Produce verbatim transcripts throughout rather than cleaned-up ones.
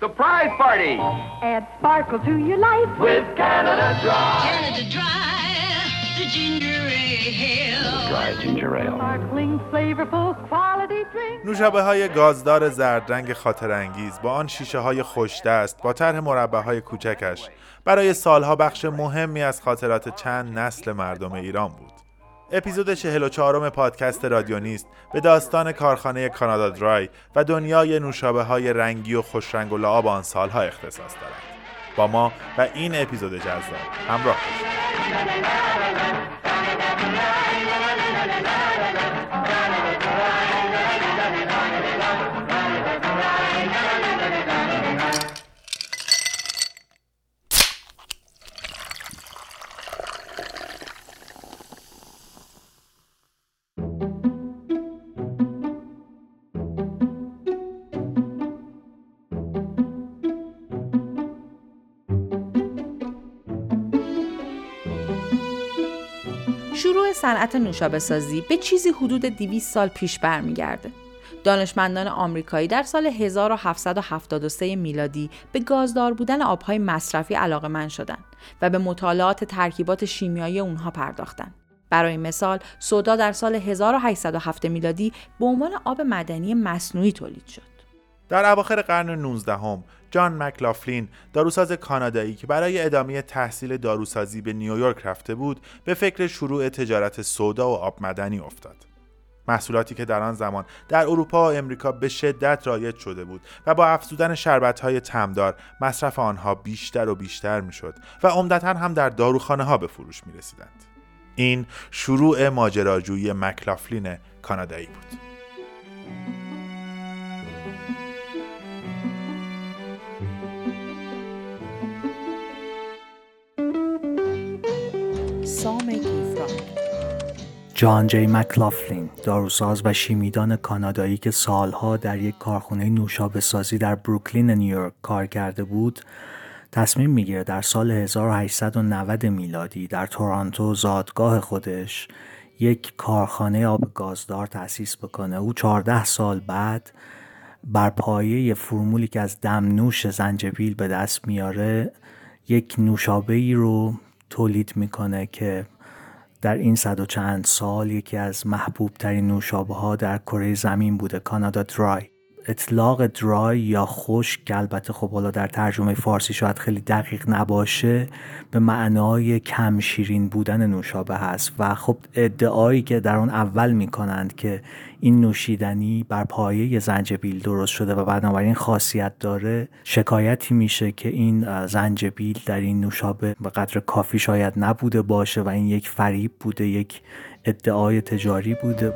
surprise party. Add sparkle to your life with Canada Dry. Canada Dry, the ginger ale. Dry ginger ale. Sparkling, flavorful, quality drink. نوشابه‌های گازدار زرد رنگ خاطرانگیز با آن شیشه‌های خوش‌دست با طرح مربع‌های کوچکش برای سالها بخش مهمی از خاطرات چند نسل مردم ایران بود. اپیزود چهل و چهارم پادکست رادیو نیست به داستان کارخانه کانادا درای و دنیای نوشابه‌های رنگی و خوشرنگ و لعاب آن سالها اختصاص دارد. با ما و این اپیزود جذاب همراه باشید. شروع صنعت نوشابه سازی به چیزی حدود دویست سال پیش برمیگرده. دانشمندان آمریکایی در سال هزار و هفتصد و هفتاد و سه میلادی به گازدار بودن آبهای مصرفی علاقه‌مند شدند و به مطالعات ترکیبات شیمیایی اونها پرداختند. برای مثال، سودا در سال هزار و هشتصد و هفت میلادی به عنوان آب معدنی مصنوعی تولید شد. در اواخر قرن نوزدهم، جان مکلافلین، داروساز کانادایی که برای ادامه تحصیل داروسازی به نیویورک رفته بود، به فکر شروع تجارت سودا و آب معدنی افتاد. محصولاتی که در آن زمان در اروپا و امریکا به شدت رایج شده بود و با افزودن شربت‌های طعمدار مصرف آنها بیشتر و بیشتر می‌شد و عمدتاً هم در داروخانه‌ها به فروش می‌رسیدند. این شروع ماجراجویی مکلافلین کانادایی بود. جان جی مکلافلین، داروساز و شیمیدان کانادایی که سالها در یک کارخانه نوشابه سازی در بروکلین نیویورک کار کرده بود، تصمیم میگیره در سال هزار و هشتصد و نود میلادی در تورنتو، زادگاه خودش، یک کارخانه آب گازدار تأسیس بکنه. او چهارده سال بعد بر پایه فرمولی که از دمنوش زنجبیل به دست میاره یک نوشابه‌ای رو تولید میکنه که در این صد و چند سال یکی از محبوب ترین نوشابه ها در کره زمین بوده، کانادا درای. اطلاق درای یا خشک که البته خب حالا در ترجمه فارسی شاید خیلی دقیق نباشه، به معنای کم شیرین بودن نوشابه هست و خب ادعایی که در اون اول میکنند که این نوشیدنی بر پایه زنجبیل درست شده و بنابراین خاصیت داره، شکایتی میشه که این زنجبیل در این نوشابه به قدر کافی شاید نبوده باشه و این یک فریب بوده، یک ادعای تجاری بوده.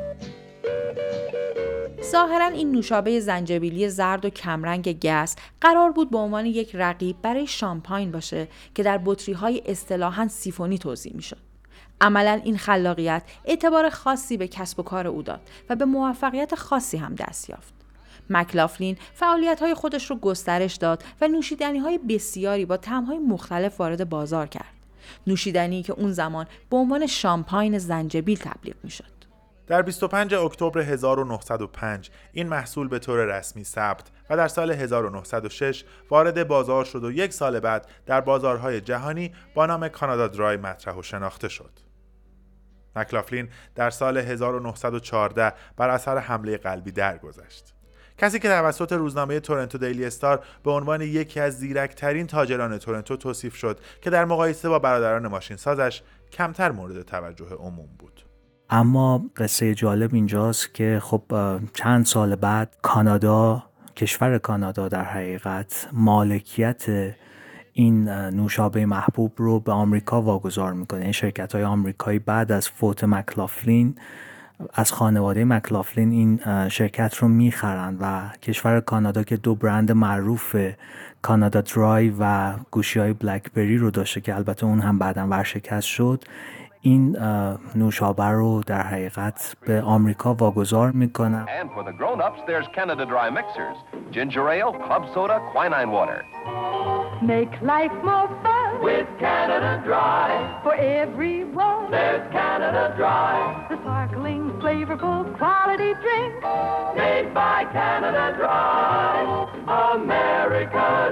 ظاهراً این نوشابه زنجبیلی زرد و کمرنگ گس قرار بود به عنوان یک رقیب برای شامپاین باشه که در بطری‌های اصطلاحاً سیفونی توزیع می‌شد. عملاً این خلاقیت اعتبار خاصی به کسب و کار او داد و به موفقیت خاصی هم دست یافت. مکلافلین فعالیت‌های خودش رو گسترش داد و نوشیدنی‌های بسیاری با طعم‌های مختلف وارد بازار کرد. نوشیدنی که اون زمان به عنوان شامپاین زنجبیل تبلیغ می‌شد. در بیست و پنجم اکتبر هزار و نهصد و پنج این محصول به طور رسمی ثبت و در سال هزار و نهصد و شش وارد بازار شد و یک سال بعد در بازارهای جهانی با نام کانادا درای مطرح و شناخته شد. مکلافلین در سال هزار و نهصد و چهارده بر اثر حمله قلبی درگذشت. کسی که توسط روزنامه تورنتو دیلی استار به عنوان یکی از زیرک‌ترین تاجران تورنتو توصیف شد که در مقایسه با برادران ماشین سازش کمتر مورد توجه عموم بود. اما قصه جالب اینجاست که خب چند سال بعد کانادا، کشور کانادا در حقیقت مالکیت این نوشابه محبوب رو به آمریکا واگذار میکنه. این شرکت‌های آمریکایی بعد از فوت مکلافلین از خانواده مکلافلین این شرکت رو میخرن و کشور کانادا که دو برند معروف کانادا درای و گوشی‌های بلکبری رو داشته که البته اون هم بعداً ورشکست شد، این نوشابه رو در حقیقت به آمریکا واگذار میکنن. And for the grown-ups there's Canada Dry mixers, ginger ale, club soda, quinine water. Make life more fun With Canada Dry, for everyone. there's Canada Dry, The sparkling, flavorful, quality drink. made by Canada Dry, America's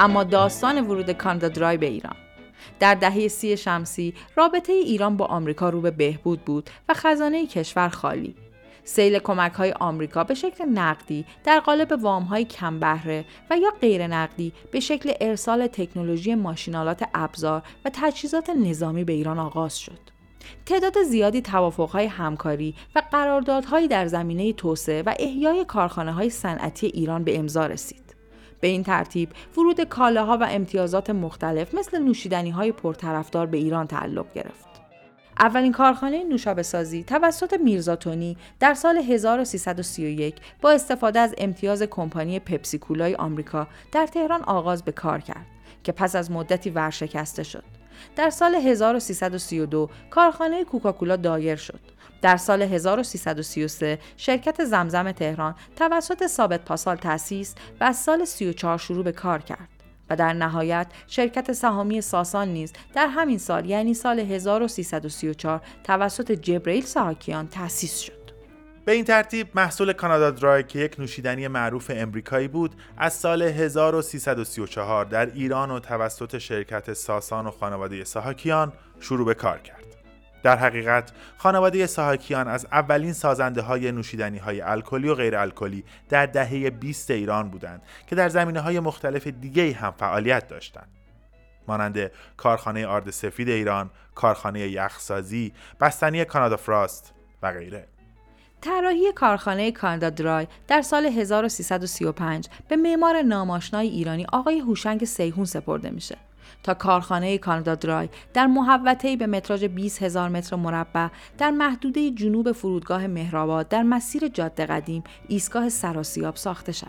اما داستان ورود کانادا درای به ایران. در دهه سی شمسی رابطه ایران با آمریکا رو به بهبود بود و خزانه کشور خالی. سیل کمک‌های آمریکا به شکل نقدی در قالب وام‌های کم بهره و یا غیر نقدی به شکل ارسال تکنولوژی ماشین‌آلات ابزار و تجهیزات نظامی به ایران آغاز شد. تعداد زیادی توافق‌های همکاری و قراردادهایی در زمینه توسعه و احیای کارخانه‌های صنعتی ایران به امضا رسید. به این ترتیب ورود کالاها و امتیازات مختلف مثل نوشیدنی‌های پرطرفدار به ایران تعلق گرفت. اولین کارخانه نوشابه سازی توسط میرزا تونی در سال هزار و سیصد و سی و یک با استفاده از امتیاز کمپانی پپسی کولای آمریکا در تهران آغاز به کار کرد که پس از مدتی ورشکسته شد. در سال هزار و سیصد و سی و دو کارخانه کوکاکولا دایر شد. در سال هزار و سیصد و سی و سه شرکت زمزم تهران توسط ثابت پاسال تأسیس و از سال سی و چهار شروع به کار کرد و در نهایت شرکت سهامی ساسان نیز در همین سال یعنی سال هزار و سیصد و سی و چهار توسط جبرئیل ساهاکیان تأسیس شد. به این ترتیب محصول کانادا درای که یک نوشیدنی معروف امریکایی بود از سال هزار و سیصد و سی و چهار در ایران و توسط شرکت ساسان و خانواده ساهاکیان شروع به کار کرد. در حقیقت خانواده ساهاکیان از اولین سازنده های نوشیدنی های الکلی و غیر الکلی در دهه بیست ایران بودند که در زمینه های مختلف دیگه هم فعالیت داشتند، مانند کارخانه آرد سفید ایران، کارخانه یخسازی، بستنی کانادا فراست و غیره. طراحی کارخانه کانادا درای در سال هزار و سیصد و سی و پنج به معمار ناماشنای ایرانی آقای هوشنگ سیحون سپرده میشه تا کارخانه کانادا درای در محوطه‌ای به متراژ بیست هزار متر مربع در محدوده جنوب فرودگاه مهرآباد در مسیر جاده قدیم ایستگاه سراسیاب ساخته شود.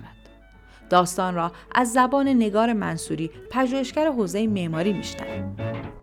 داستان را از زبان نگار منصوری، پژوهشگر حوزه معماری میشنویم.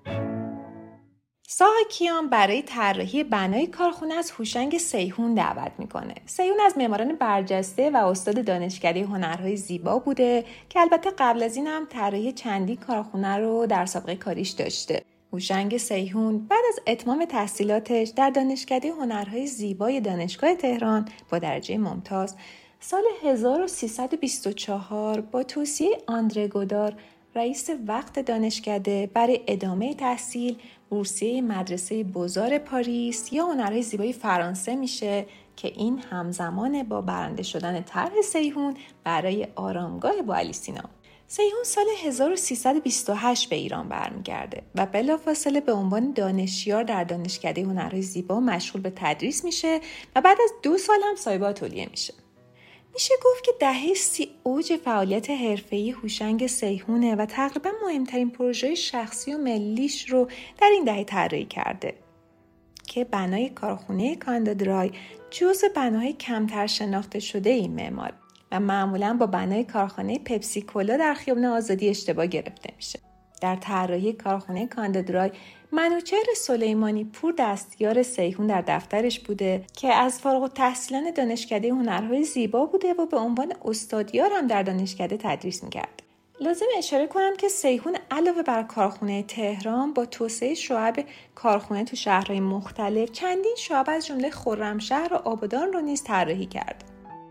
ساهاکیان برای طراحی بنای کارخانه از هوشنگ سیحون دعوت میکنه. سیحون از معماران برجسته و استاد دانشکده هنرهای زیبا بوده که البته قبل از این هم طراحی چندین کارخانه رو در سابقه کاریش داشته. هوشنگ سیحون بعد از اتمام تحصیلاتش در دانشکده هنرهای زیبای دانشگاه تهران با درجه ممتاز سال هزار و سیصد و بیست و چهار با توصیه آندره گودار رئیس وقت دانشکده برای ادامه تحصیل بورسیه مدرسه بوزار پاریس یا هنرهای زیبای فرانسه میشه که این همزمان با برنده شدن طرح سیحون برای آرامگاه بوعلی سینا. سیحون سال هزار و سیصد و بیست و هشت به ایران برمیگرده و بلافاصله به عنوان دانشیار در دانشکده هنرهای زیبا مشغول به تدریس میشه و بعد از دو سال هم صاحب آتلیه میشه. میشه گفت که دهه سی اوج فعالیت حرفه‌ای هوشنگ سیحونه و تقریبا مهمترین پروژه شخصی و ملیش رو در این دهه طراحی کرده که بنای کارخانه کانادا درای جزو بناهای کمتر شناخته شده این معمار و معمولا با بنای کارخانه پپسی کولا در خیابان آزادی اشتباه گرفته میشه. در طراحی کارخانه کانادا درای منوچهر سلیمانی پور دستیار سیحون در دفترش بوده که از فارغ التحصیلان دانشکده هنرهای زیبا بوده و به عنوان استادیار هم در دانشکده تدریس میکرد. لازم اشاره کنم که سیحون علاوه بر کارخانه تهران با توسعه شعب کارخانه تو شهرهای مختلف چندین شعب از جمله خرمشهر و آبادان رو نیز طراحی کرد.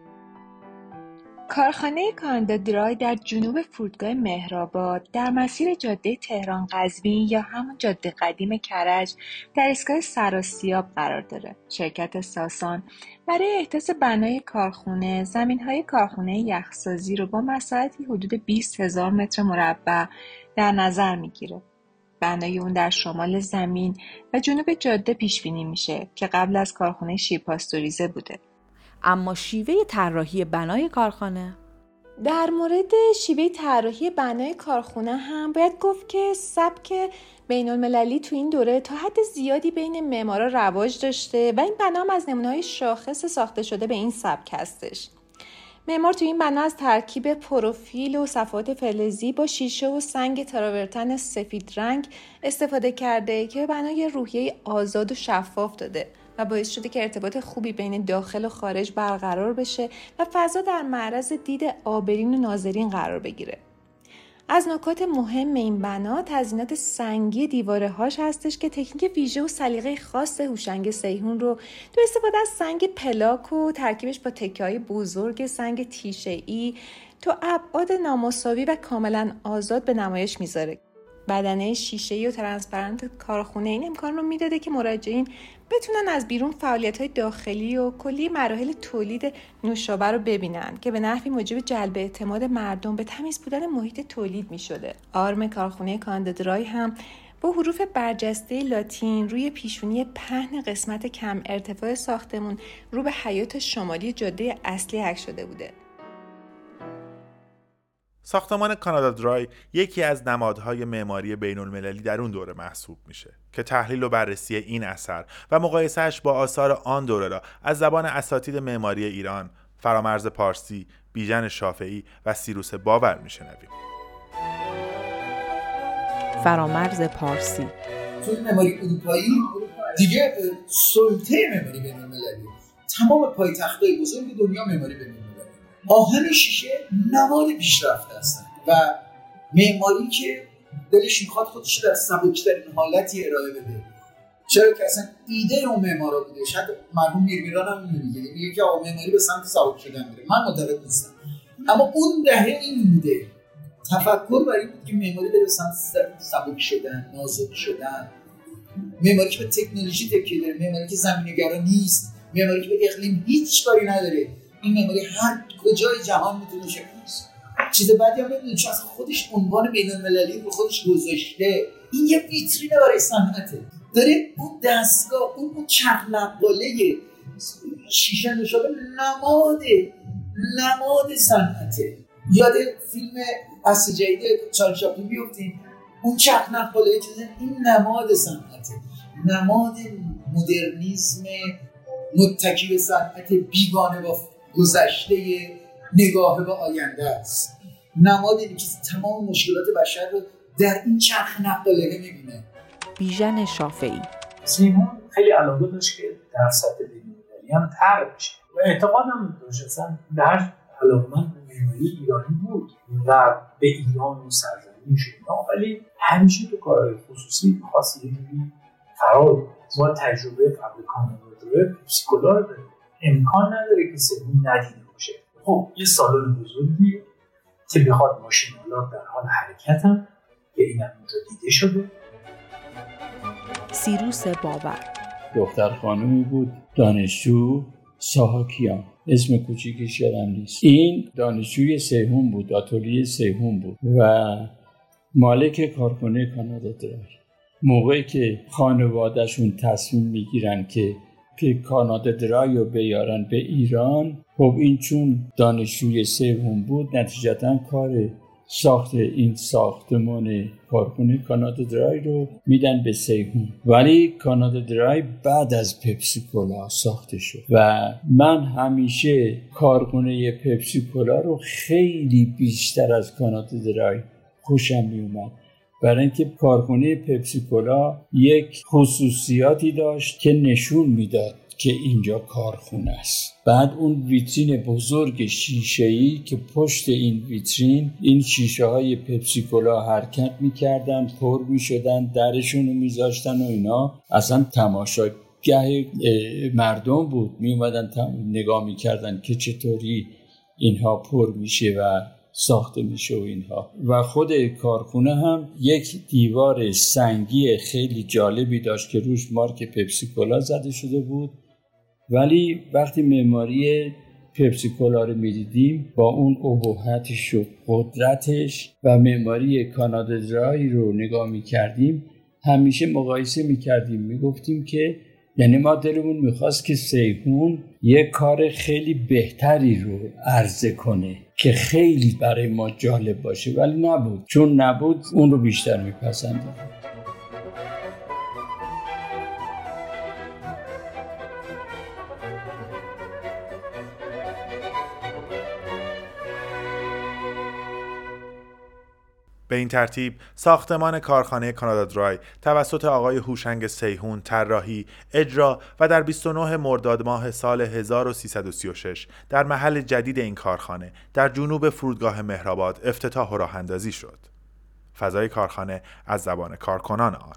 کارخانه کانادا درای در جنوب فرودگاه مهرآباد در مسیر جاده تهران قزوین یا همون جاده قدیم کرج در ایستگاه سراسیاب قرار داره. شرکت ساسان برای احداث بنای کارخانه زمین‌های کارخانه یخسازی رو با مساحتی حدود بیست هزار متر مربع در نظر میگیره. بنای اون در شمال زمین و جنوب جاده پیش بینی میشه که قبل از کارخانه شیرپاستوریزه بوده. اما شیوه طراحی بنای کارخانه؟ در مورد شیوه طراحی بنای کارخانه هم باید گفت که سبک بین‌المللی تو این دوره تا حد زیادی بین معمارا رواج داشته و این بنا هم از نمونه‌های شاخص ساخته شده به این سبک هستش. معمار تو این بنا از ترکیب پروفیل و صفحات فلزی با شیشه و سنگ تراورتن سفید رنگ استفاده کرده که بنای روحیه آزاد و شفاف داده و باعث شده که ارتباط خوبی بین داخل و خارج برقرار بشه و فضا در معرض دید عابرین و ناظرین قرار بگیره. از نکات مهم این بنا تزیینات سنگی دیواره‌هاش هستش که تکنیک ویژه و سلیقه خاص هوشنگ سیحون رو تو استفاده از سنگ پلاک و ترکیبش با تکه‌های بزرگ سنگ تیشه‌ای تا ابعاد نامساوی و کاملا آزاد به نمایش میذاره. بدنه شیشه‌ای و ترانسپرنت کارخونه این امکان رو میداده که مراجعین بتونن از بیرون فعالیت‌های داخلی و کلی مراحل تولید نوشابه رو ببینن که به نحوی موجب جلب اعتماد مردم به تمیز بودن محیط تولید میشده. آرم کارخونه کانادا درای هم با حروف برجسته لاتین روی پیشونی پهن قسمت کم ارتفاع ساختمون رو به حیاط شمالی جاده اصلی حک شده بوده. ساختمان کانادا درای یکی از نمادهای معماری بین‌المللی در اون دوره محسوب میشه که تحلیل و بررسی این اثر و مقایسه‌اش با آثار آن دوره را از زبان اساتید معماری ایران، فرامرز پارسی، بیژن شافعی و سیروس باور میشنویم. فرامرز پارسی توی معماری اروپایی دیگه سلطه معماری بین‌المللی، تمام پایتخت‌های بزرگ دنیا معماری بین‌المللی، آهن شیشه نماد پیشرفته هستن و معماری که دلش میخواد خودش در سبکترین حالتی ارائه بده. چرا که اصلا ایده اون معمارا بوده. شاید مرحوم میرمیران هم میگه میگه که آقا معماری به سمت سبک شدن میره. من معتقد نیستم، اما اون دهه این بوده. تفکر بر این بود که معماری داره به سمت سبک شدن، نازک شدن، معماری که به تکنولوژی تکیه داره، معماری که زمینه‌گرا نیست، معماری که به اقلیم هیچ کاری نداره. این معماری هر کجای جهان میتونه شکل بده. چیز بعدی هم نمیدونم چون اصلا خودش عنوان بین‌المللی رو خودش گذاشته. این یه ویترینه برای صنعته. داره اون دستگاه، اون اون چرخ نقاله شیشه نوشابه نماد نماد صنعته. یاد فیلم اصل جدید چارلی چاپلین بیفتیم، اون چرخ نقاله چیزه، این نماد صنعته، نماد مدرنیسم متکی به صنعت، بیگانه با گذشته، نگاه به آینده است. نماد اینه که تمام مشکلات بشر رو در این چرخ نقاله میبینه. بیژن شافعی سیمون خیلی علاقه داشت که در سطح بین‌المللی هم طرح بشه و اعتقادم داشت اصلا در علاقه‌مند به معماری ایرانی بود و به ایران و سرزمین شد، ولی همیشه تو کارهای خصوصی خاصی یه جوری فرار بود. ما تجربه قبل کانادا درای پپسیکولا رو داریم، امکان نداره که سیمون ندیده باشه. خب یه سالن بزرگی که بخواد ماشین‌آلات در حال حرکت هم که اینم اونجا دیده شده. سیروس باور دختر خانومی بود، دانشجو، ساهاکیان، اسم کوچیکش یادم نیست. این دانشجوی سیهون بود، آتلیه سیهون بود و مالک کارخانه کانادا درای. موقعی که خانوادهشون تصمیم میگیرن که که کانادا درای رو بیارن به ایران، خب این چون دانشجوی سیهون بود نتیجتاً کار ساخت این ساختمان کارخانه کانادا درای رو میدن به سیهون، ولی کانادا درای بعد از پپسیکولا ساخته شد و من همیشه کارخانه پپسیکولا رو خیلی بیشتر از کانادا درای خوشم میومد، برای اینکه کارخانه پپسیکولا یک خصوصیاتی داشت که نشون میداد که اینجا کارخونه است. بعد اون ویترین بزرگ شیشه‌ای که پشت این ویترین این شیشه های پپسیکولا حرکت میکردن، پر میشدن، درشون رو میذاشتن و اینا، اصلا تماشاگاه مردم بود، میومدن نگاه میکردن که چطوری اینها پر میشه و ساخته میشه و اینها. و خود کارخونه هم یک دیوار سنگی خیلی جالبی داشت که روش مارک پپسیکولا زده شده بود، ولی وقتی معماری پپسیکولا رو میدیدیم با اون ابهتش و قدرتش و معماری کانادا درای رو نگاه میکردیم، همیشه مقایسه میکردیم، میگفتیم که یعنی ما دلمون میخواست که سیهون یه کار خیلی بهتری رو عرضه کنه که خیلی برای ما جالب باشه، ولی نبود. چون نبود اون رو بیشتر میپسندیم. به این ترتیب ساختمان کارخانه کانادا درای توسط آقای هوشنگ سیهون طراحی، اجرا و در بیست و نه مرداد ماه سال هزار و سیصد و سی و شش در محل جدید این کارخانه در جنوب فرودگاه مهرآباد افتتاح و راه اندازی شد. فضای کارخانه از زبان کارکنان آن.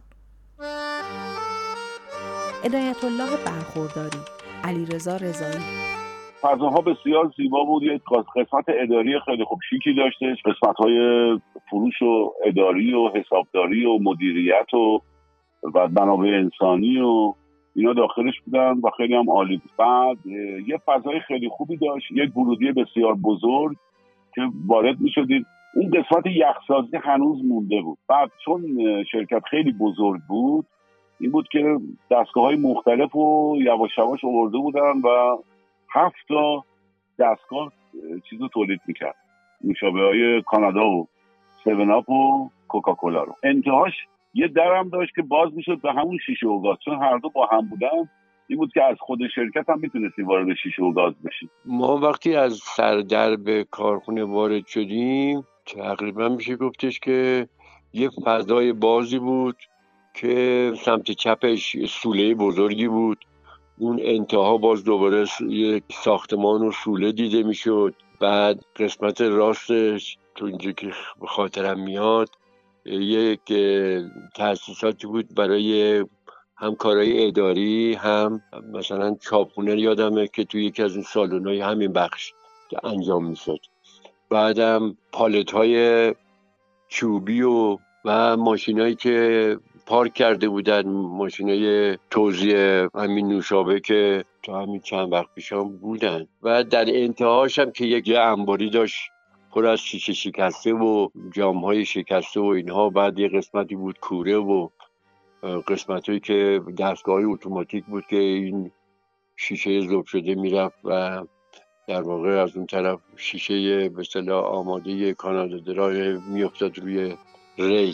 عنایت الله برخورداری، علیرضا رضایی. فضاها بسیار زیبا بود. یک قسمت اداری خیلی خوب شیکی داشتش، قسمت‌های فروش و اداری و حسابداری و مدیریت و و منابع انسانی و اینا داخلش بودن و خیلی هم عالی بود. بعد یه فضای خیلی خوبی داشت، یک ورودی بسیار بزرگ که وارد می‌شدید. اون قسمت یخسازی هنوز مونده بود. بعد چون شرکت خیلی بزرگ بود این بود که دستگاه‌های مختلف رو یواش یواش آورده بودن و هفت تا دستگاه چیزو تولید میکرد، نوشابه‌های کانادا و سیون آپ و کوکاکولا رو. انتهاش یه درم داشت که باز میشد به همون شیشه و گاز، چون هر دو با هم بودن این بود که از خود شرکت هم میتونستی وارد شیشه و گاز بشی. ما وقتی از سردرب کارخونه وارد شدیم تقریبا میشه گفتش که یه فضای بازی بود که سمت چپش سوله بزرگی بود، اون انتها باز دوباره یک ساختمان و سوله دیده میشد. بعد قسمت راستش تو اینجا که به خاطرم میاد یک تأسیساتی بود برای هم کارهای اداری، هم مثلا چاپخونه یادمه که توی یکی از این سالن‌های همین بخش انجام میشد. بعدم پالت‌های چوبی و و ماشینایی که پارک کرده بودن، ماشینای توزیع همین نوشابه که تا همین چند وقت پیشام بودن. و در انتهاش هم که یک جای انباری داشت پر از شیشه شکسته و جام‌های شکسته و اینها. بعد یه قسمتی بود کوره و قسمتایی که دستگاه اتوماتیک بود که این شیشه ذوب شده میرفت و در واقع از اون طرف شیشه به اصطلاح آماده کانادا درای میافتاد روی ری.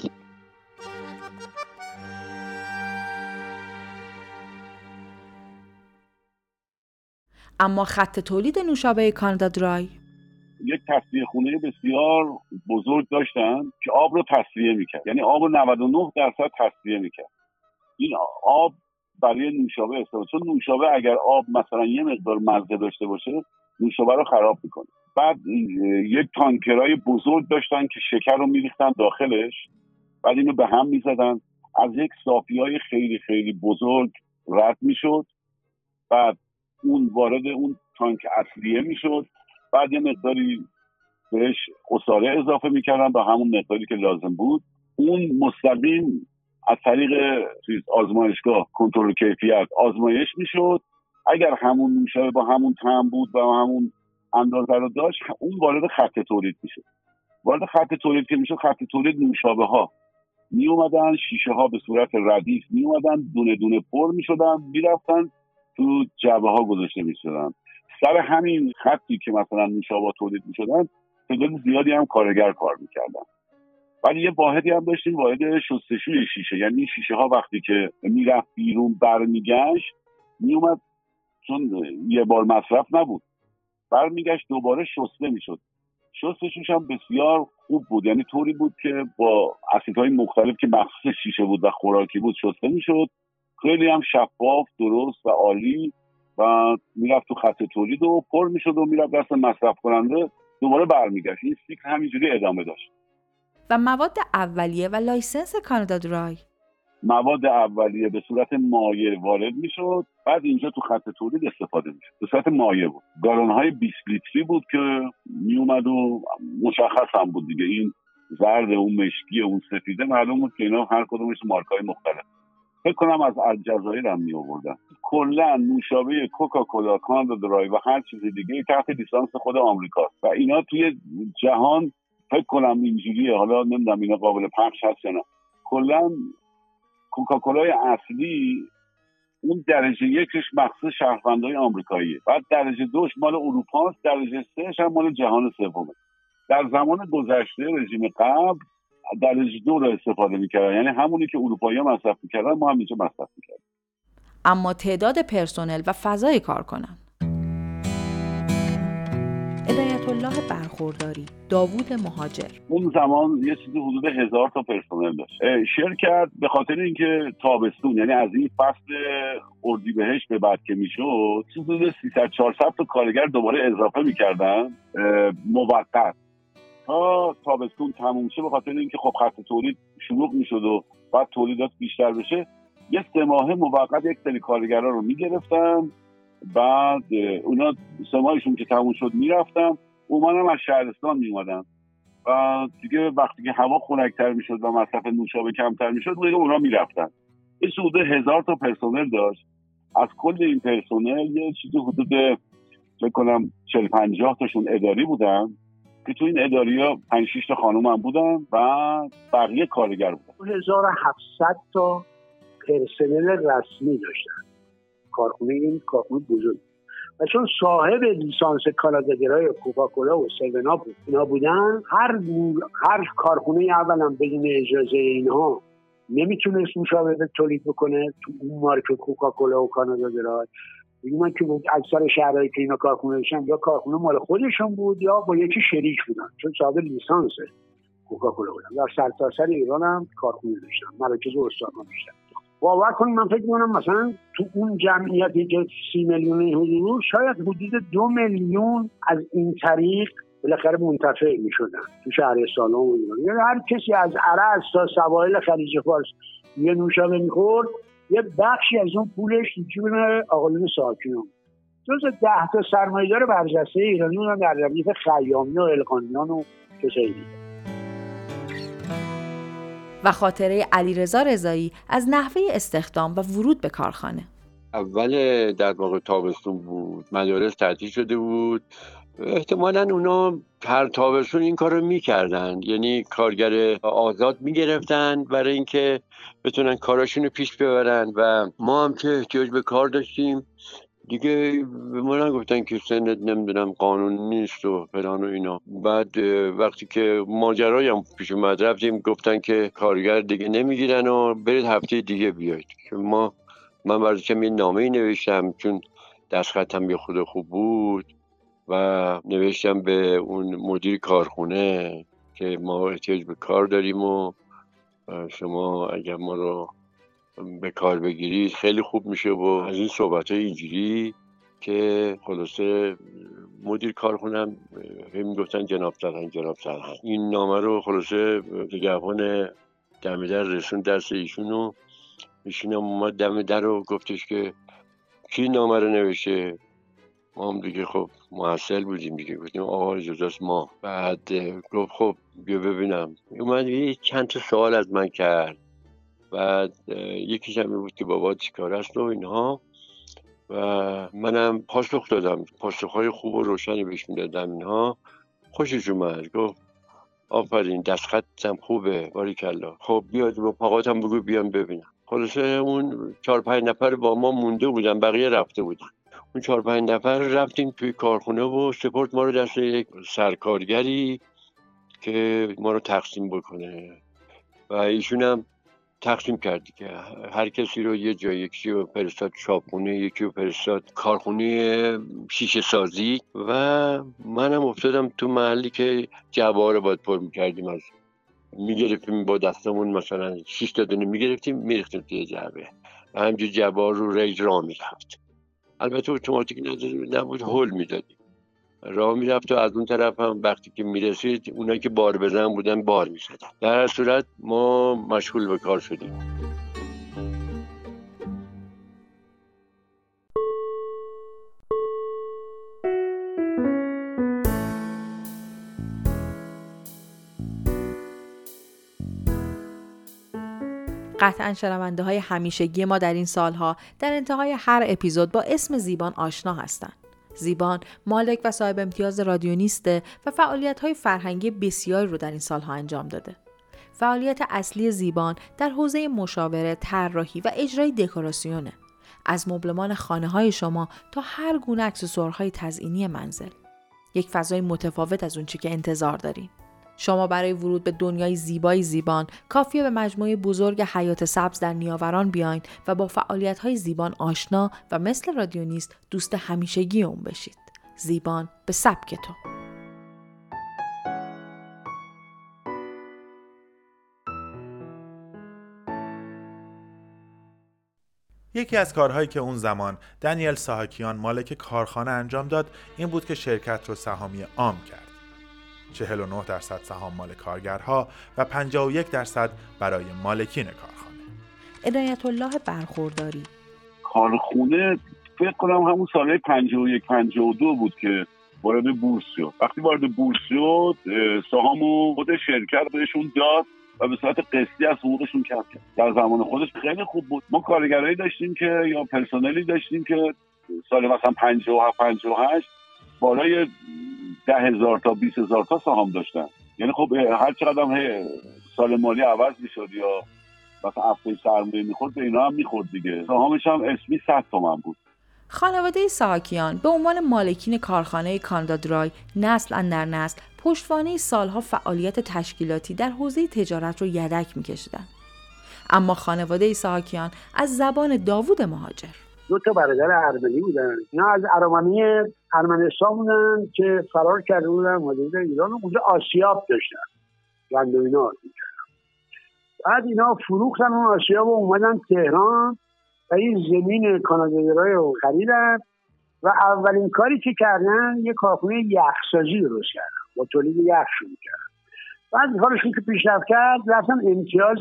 اما خط تولید نوشابه کانادا درای یک تصفیه خونه بسیار بزرگ داشتن که آب رو تصفیه میکرد، یعنی آب رو نود و نه درصد تصفیه میکرد. این آب برای نوشابه استفاده، چون نوشابه اگر آب مثلا یه مقدار مزه داشته باشه نوشابه رو خراب میکنه. بعد یک تانکرای بزرگ داشتن که شکر رو میریختن داخلش، بعد اینو به هم میزدن، از یک صافیای خیلی خیلی بزرگ رد میشد، بعد اون وارد اون تانک اصلیه میشد، بعد یه مقداری بهش عصاره اضافه میکردن به همون مقداری که لازم بود. اون مستقیم از طریق آزمایشگاه کنترل کیفیت آزمایش میشد. اگر همون نوشابه با همون طعم بود و همون اندازه رو داشت اون وارد خط تولید میشد. وارد خط تولید که میشد خط تولید نوشابه ها می اومدن، شیشه ها به صورت ردیف می اومدن، دونه دونه پر می شدن، می رفتن تو جعبه ها گذاشته می شدن. سر همین خطی که مثلا نوشابه تولید می شدن تعداد زیادی هم کارگر کار می کردن. ولی یه واحدی هم داشتیم، واحد شستشوی شیشه، یعنی شیشه ها وقتی که می رفت بیرون برمیگشت می اومد، چون یه بار مصرف نبود، برمیگشت دوباره شسته می شد. شستشوش هم بسیار خوب بود، یعنی طوری بود که با اسیدهای مختلف که مخصوص شیشه بود و خوراکی بود شسته میشد، خیلی هم شفاف، درست و عالی و میرفت تو خط تولید و پر میشد و میرفت دست مصرف کننده، دوباره برمیگشت. این سیکل همینجوری ادامه داشت. و مواد اولیه و لایسنس کانادا درای، مواد اولیه به صورت مایع وارد میشد، بعد اینجا تو خط تولید استفاده میشد. به صورت مایع بود، گالون‌های بیست لیتری بود که میومد و مشخص هم بود دیگه، این زرد، اون مشکی، اون سفیده، معلوم بود که اینا هر کدومش مارکای مختلف. فکر کنم از الجزایر هم می آوردن. کلا نوشابه کوکاکولا، کانادا درای و هر چیز دیگه تحت لیسانس خود آمریکاست و اینا توی جهان فکر کنم اینجوریه. حالا نمیدونم اینا قابل پخش هست یا نه. کلا کوکاکولای اصلی اون درجه یکش مخصوص شهروندای آمریکاییه، بعد درجه دوش مال اروپا است، درجه سهش هم مال جهان سومه. در زمان گذشته رژیم قبل درجه دو رو استفاده می‌کردن، یعنی همونی که اروپایی‌ها مصرف می‌کردن ما هم اینجا مصرف می‌کردیم. اما تعداد پرسنل و فضای کارکنان، هدایت الله برخورداری، داوود مهاجر، اون زمان یه چیزی حدود هزار تا پرسنل داشت. شرکت به خاطر اینکه تابستون، یعنی از این فصل اردیبهشت به بعد که میشد، حدود سیصد چهارصد تا کارگر دوباره اضافه میکردن موقت تا تابستون تموم شه. به خاطر اینکه خب خط تولید شلوغ میشد و بعد تولیدات بیشتر بشه، یه سه ماهه موقت یک سری کارگرا رو میگرفتن بعد اونا سه ماهشون که تموم شد میرفتم، منم از شهرستان میومدم و دیگه وقتی که هوا خنک‌تر میشد و مصرف نوشابه کمتر میشد دیگه اونا میرفتن. این حدود هزار تا پرسنل داشت. از کل این پرسنل یه چیزی حدود فکر کنم چهل پنجاه تاشون اداری بودن که تو این اداری‌ها پنج شش تا خانم هم بودن و بقیه کارگر بودن. هزار و هفتصد تا پرسنل رسمی داشتن. کارخونه این کارخونه بزرگ و چون صاحب لیسانس کاناداگرای کوکاکولا و سون آپ اینا بودن، هر هر کارخونه اولا بدون اجازه اینها نمیتونست نوشابه تولید بکنه تو اون مارک کوکاکولا و کاناداگرای. میگم که اکثر شهرهایی که اینا کارخونه داشتن یا کارخونه مال خودشون بود یا با یکی شریک بودن، چون صاحب لیسانس کوکاکولا بودن. در سرتاسر ایران هم کارخونه داشتن، مراکز استان‌ها داشتن. باور کنید من فکر می‌کنم مثلا تو اون جمعیتی که سی میلیون حدود، شاید حدود دو میلیون از این طریق بالاخره منتفع می‌شدن تو شهرستان و ایران. یعنی هر کسی از عرض تا سواحل خلیج فارس یه نوشابه می‌خورد، یه بخشی از اون پولش تو جیب آقایون ساکنان. جز ده تا سرمایه‌دار برجسته ایرانی بودن در ردیف خیامی و القانیان و کسایی دیگه. و خاطره علیرضا رضایی از نحوه استخدام و ورود به کارخانه. اول در واقع تابستون بود، مدارس تعطیل شده بود، احتمالاً اونا هر تابستون این کارو میکردن، یعنی کارگر آزاد میگرفتن برای اینکه بتونن کاراشونو پیش ببرن و ما هم که احتیاج به کار داشتیم دیگه به ما نگفتن که سنت نمیدونم قانون نیست و فلان و اینا. بعد وقتی که ماجرایی هم پیش اومد رفتیم گفتن که کارگر دیگه نمیگیرن و برید هفته دیگه بیاید. که ما من برایشم یه نامه‌ای نوشتم چون دستخطم یه خود خوب بود و نوشتم به اون مدیر کارخونه که ما احتیاج به کار داریم و شما اگر ما رو به کار بگیرید خیلی خوب میشه و از این صحبت‌های اینجوری که خلاصه مدیر کارخونم هم گفتن جناب سرهنگ جناب سرهنگ. این نامه رو خلاصه نگهبان دم در رسون دست ایشون و ایشون هم اومد دم در رو گفتش که کی نامه رو نوشته. ما هم دیگه خب محصل بودیم دیگه گفتیم آقا اجازه است ما. بعد گفت خب بیا ببینم. اومد یه چند تا سوال از من کرد. بعد یکیش هم بود که بابا چیکار است و اینها و منم پاسخ دادم، پاسخهای خوب و روشنی بهش میدادم اینها. خوشش اومد، گفت آفرین دستخطم خوبه باریکلا، خب بیاد با پاقاتم بگو بیام ببینم. خلاصه اون چهار پنج نفر با ما مونده بودن، بقیه رفته بودن. اون چهار پنج نفر رفتیم توی کارخونه و سپورت ما رو دست یک سرکارگری که ما رو تقسیم بکنه و ایشون هم تقسیم کردی که هر کسی رو یه جای، یکی رو فرستاد چاپخونه، یکی رو فرستاد کارخونه شیشه سازی و منم افتادم تو محلی که جوار رو باید پر میکردیم، از میگرفتیم با دستمون مثلا شیش تا دونه میگرفتیم میریختیم توی جعبه و همجور جوار رو ریج راه میرفت. البته اتوماتیک نبود، هول میدادیم راه میرفت و از اون طرف هم وقتی که میرسید اونایی که بار بزن بودن بار میزدن. در هر صورت ما مشغول به کار شدیم. قطعاً شنونده های همیشگی ما در این سالها در انتهای هر اپیزود با اسم زیبان آشنا هستند. زیبان مالک و صاحب امتیاز رادیونیسته و فعالیت‌های فرهنگی بسیاری رو در این سالها انجام داده. فعالیت اصلی زیبان در حوزه مشاوره، طراحی و اجرای دکوراسیونه. از مبلمان خانه‌های شما تا هر گونه اکسسوارهای تزئینی منزل. یک فضای متفاوت از اون چی که انتظار دارین. شما برای ورود به دنیای زیبای زیبان کافیه به مجموعه بزرگ حیات سبز در نیاوران بیاین و با فعالیت‌های زیبان آشنا و مثل رادیونیست دوست همیشگی اون بشید. زیبان به سبک تو. یکی از کارهایی که اون زمان دانیل ساهاکیان مالک کارخانه انجام داد این بود که شرکت رو سهامی عام کرد. چهل و نه درصد سهام مال کارگرها و پنجاه و یک درصد برای مالکین کارخانه. عنایت الله برخورداری کارخونه فکر کنم همون سالهای پنجاه و یک پنجاه و دو بود که وارد بورس شد. وقتی وارد بورس شد سهامو خود شرکت بهشون داد و به صورت قسطی از حقوقشون کسب کرد. در زمان خودش خیلی خوب بود. ما کارگرایی داشتیم که یا پرسنلی داشتیم که سال مثلا پنجاه و هفت پنجاه و هشت بالای ده هزار تا بیست هزار تا سهام داشتن. یعنی خب هر چقدر هم سال مالی عوض میشد یا مثلا افزایش سرمایه میخورد به اینا هم میخورد دیگه. سهامش هم اسمی صد تومن بود. خانواده ساهاکیان به عنوان مالکین کارخانه کانادا درای نسل اندر نسل پشتوانه سالها فعالیت تشکیلاتی در حوزه تجارت رو یدک می‌کشیدند. اما خانواده ساهاکیان از زبان داوود مهاجر. دو تا برادر ارمنی بودن. اینا از ارمنی ارمنستان بودن که فرار کرده بودن اومده ایران و اونجا آسیاب داشتن. گندمینا می‌کردن. بعد اینا فروختن اون آسیاب و اومدن تهران و این زمین کانادایی رو خریدن و اولین کاری که کردن یه کارخونه یخسازی درست کردن. با تولید یخ شروع کردن. بعد کارشون که پیشرفت کرد رفتن امتیاز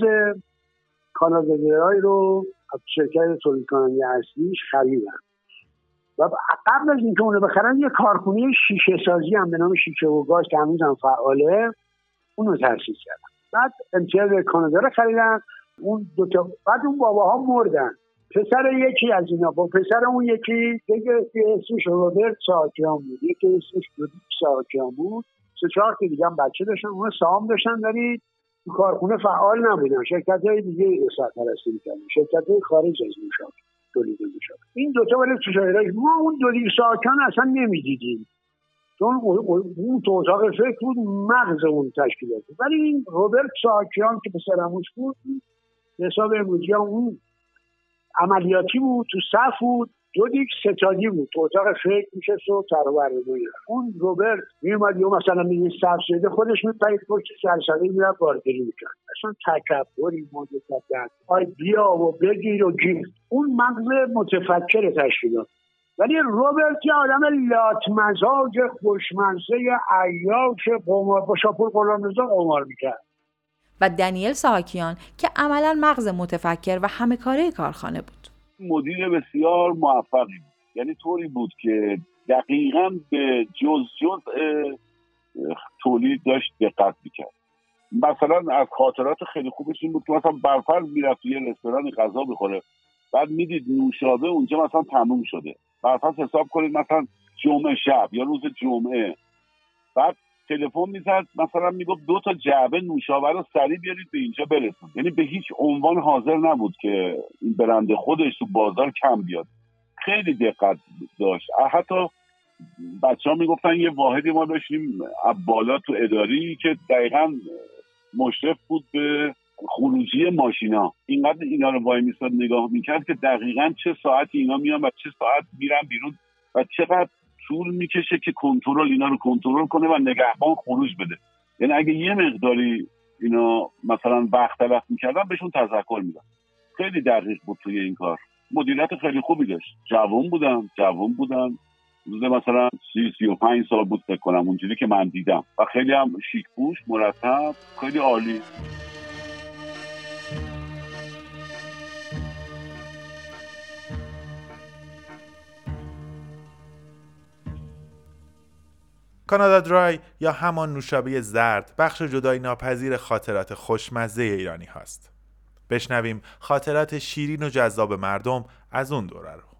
کانادایی رو از شرکت تولید کننده اصلیش خریدن. و قبل از اینکه اونو بخرن یه کارخونه شیشه سازی هم به نام شیشه و گاز که هنوز هم فعاله اونو تأسیس کردن. بعد امتیاز کانادا رو خریدن. اون دو تا بعد اون باباها مردن. پسر یکی از اینا با پسر اون یکی دیگه اسمش روبرت ساهاکیان بود، یکی اسمش دودیک ساهاکیان بود. سه چهار تا دیگه هم بچه داشتن. اون سهام داشتن ولی تو کارخونه فعال نبودن. شرکت‌های دیگه سرپرستی می‌کردن. شرکت‌های خارج از نوشابه تولید می‌شد. این دو تا ولی تو شهرهای ما اون دودیک ساهاکیان اصلا نمی‌دیدیم. چون اون تو اتاق فکر بود مغز اون تشکیلات. ولی این روبرت ساهاکیان که پسرموش بود حساب امروزی اون عملیاتی بود، تو صف بود، دودیک ستادی بود، تو اتاق فکر میشست و ترور بود. اون روبرت میومد یا مثلا میگه صف شده خودش میپرید پشت سرسری میرفت بارداری میکرد. اصلا تکبری موجود کردن آی بیا و بگیر و گیر. اون مغز متفکر تشکیلات. ولی روبرت یه آدم لاتمزاج خوشمزه عیاش قمار با شاپور غلامرضا قمار میکرد. و دنیل ساهاکیان که عملاً مغز متفکر و همه کاره کارخانه بود. مدیر بسیار موفقی بود. یعنی طوری بود که دقیقاً به جز جز تولید داشت دقت میکرد. مثلا از خاطرات خیلی خوبش این بود که مثلا برفرض میرفت یه رستوران غذا بخوره، بعد میدید نوشابه اونجا مثلا تموم شده. برفرض حساب کنید مثلا جمعه شب یا روز جمعه، بعد تلفن میزد مثلا میگفت دو تا جعبه نوشابه رو سریع بیارید به اینجا برسون. یعنی به هیچ عنوان حاضر نبود که این برنده خودش تو بازار کم بیاد. خیلی دقت داشت. حتی بچه ها میگفتن یه واحدی ما داشتیم بالا تو اداری که دقیقاً مشرف بود به خروجی ماشینا. اینقدر اینا رو وای میستاد نگاه میکرد که دقیقاً چه ساعتی اینا میان و چه ساعت میرن بیرون و چقدر طول میکشه که کنترل اینا رو کنترل کنه و نگهبان خروج بده. یعنی اگه یه مقداری اینا مثلا وقت تلف میکردن بهشون تذکر میدن. خیلی دقیق بود توی این کار. مدیریت خیلی خوبی داشت. جوان بودن جوان بودن روزه مثلا سی سی و پنج سال بود فکر کنم اونجوری که من دیدم و خیلی هم شیک پوش مرتب، خیلی عالی. کانادا درای یا همان نوشابه زرد بخش جدایی ناپذیر خاطرات خوشمزه ایرانی هاست. بشنویم خاطرات شیرین و جذاب مردم از اون دوره رو.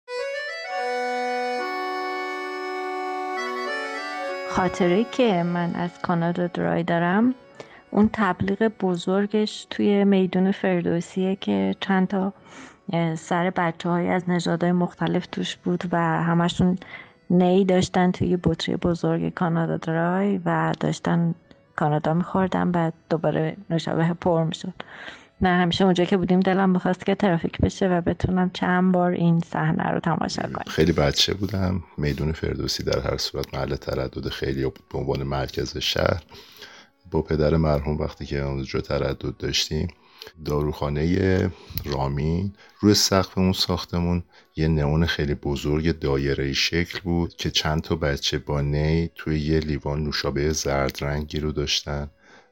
خاطره که من از کانادا درای دارم اون تبلیغ بزرگش توی میدون فردوسیه که چند تا سر بچه های از نژادهای مختلف توش بود و همشون نی داشتن توی بطری بزرگ کانادا درای و داشتن کانادا میخوردن بعد دوباره نوشابه پر میشد. نه همیشه اونجا که بودیم دلم میخواست که ترافیک بشه و بتونم چند بار این صحنه رو تماشا کنم. خیلی بچه بودم. میدون فردوسی در هر صورت محل تردد خیلی بود به عنوان مرکز شهر. با پدر مرحوم وقتی که اونجا تردد داشتیم داروخانه رامین روی سقف اون ساختمون یه نئون خیلی بزرگ دایره‌ای شکل بود که چند تا بچه با نی توی یه لیوان نوشابه زرد رنگی رو داشتن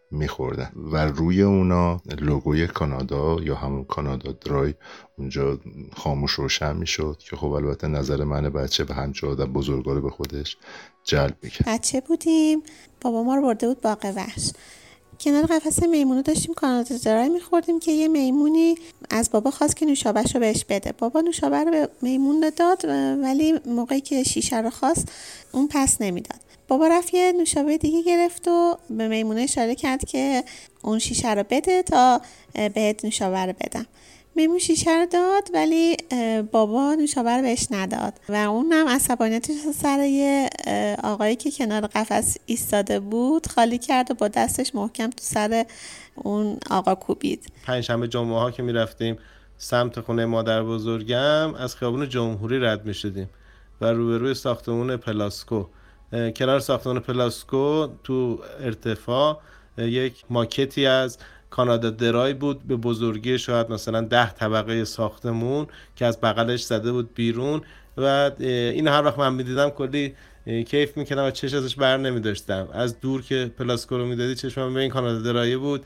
میخوردن و روی اونا لوگوی کانادا یا همون کانادا درای اونجا خاموش روشن میشد که خب البته نظر من بچه به همچه آدم بزرگا به خودش جلب میکرد. بچه بودیم، بابا ما رو برده بود باغ وحش، کنار قفسه میمونو داشتیم کانادا درای میخوردیم که یه میمونی از بابا خواست که نوشابه‌شو بهش بده. بابا نوشابه رو به میمون داد ولی موقعی که شیشه رو خواست اون پس نمیداد. بابا رفت یه نوشابه دیگه گرفت و به میمونه اشاره کرد که اون شیشه رو بده تا بهت نوشابه رو بدم. میمون شیشه رو داد ولی بابا نوشابه رو بهش نداد و اونم عصبانیتش سر یه آقایی که کنار قفس ایستاده بود خالی کرد و با دستش محکم تو سر اون آقا کوبید. پنجشنبه جمعه ها که میرفتیم سمت خونه مادر بزرگم از خیابون جمهوری رد میشدیم و روبروی ساختمون پلاسکو، کنار ساختمان پلاسکو تو ارتفاع یک ماکتی از کانادا درای بود به بزرگی شاید مثلا ده طبقه ساختمون که از بغلش زده بود بیرون و این هر وقت من میدیدم کلی کیف میکردم و چش ازش بر نمیداشتم. از دور که پلاسکو رو میدادی چشمم به این کانادا درای بود،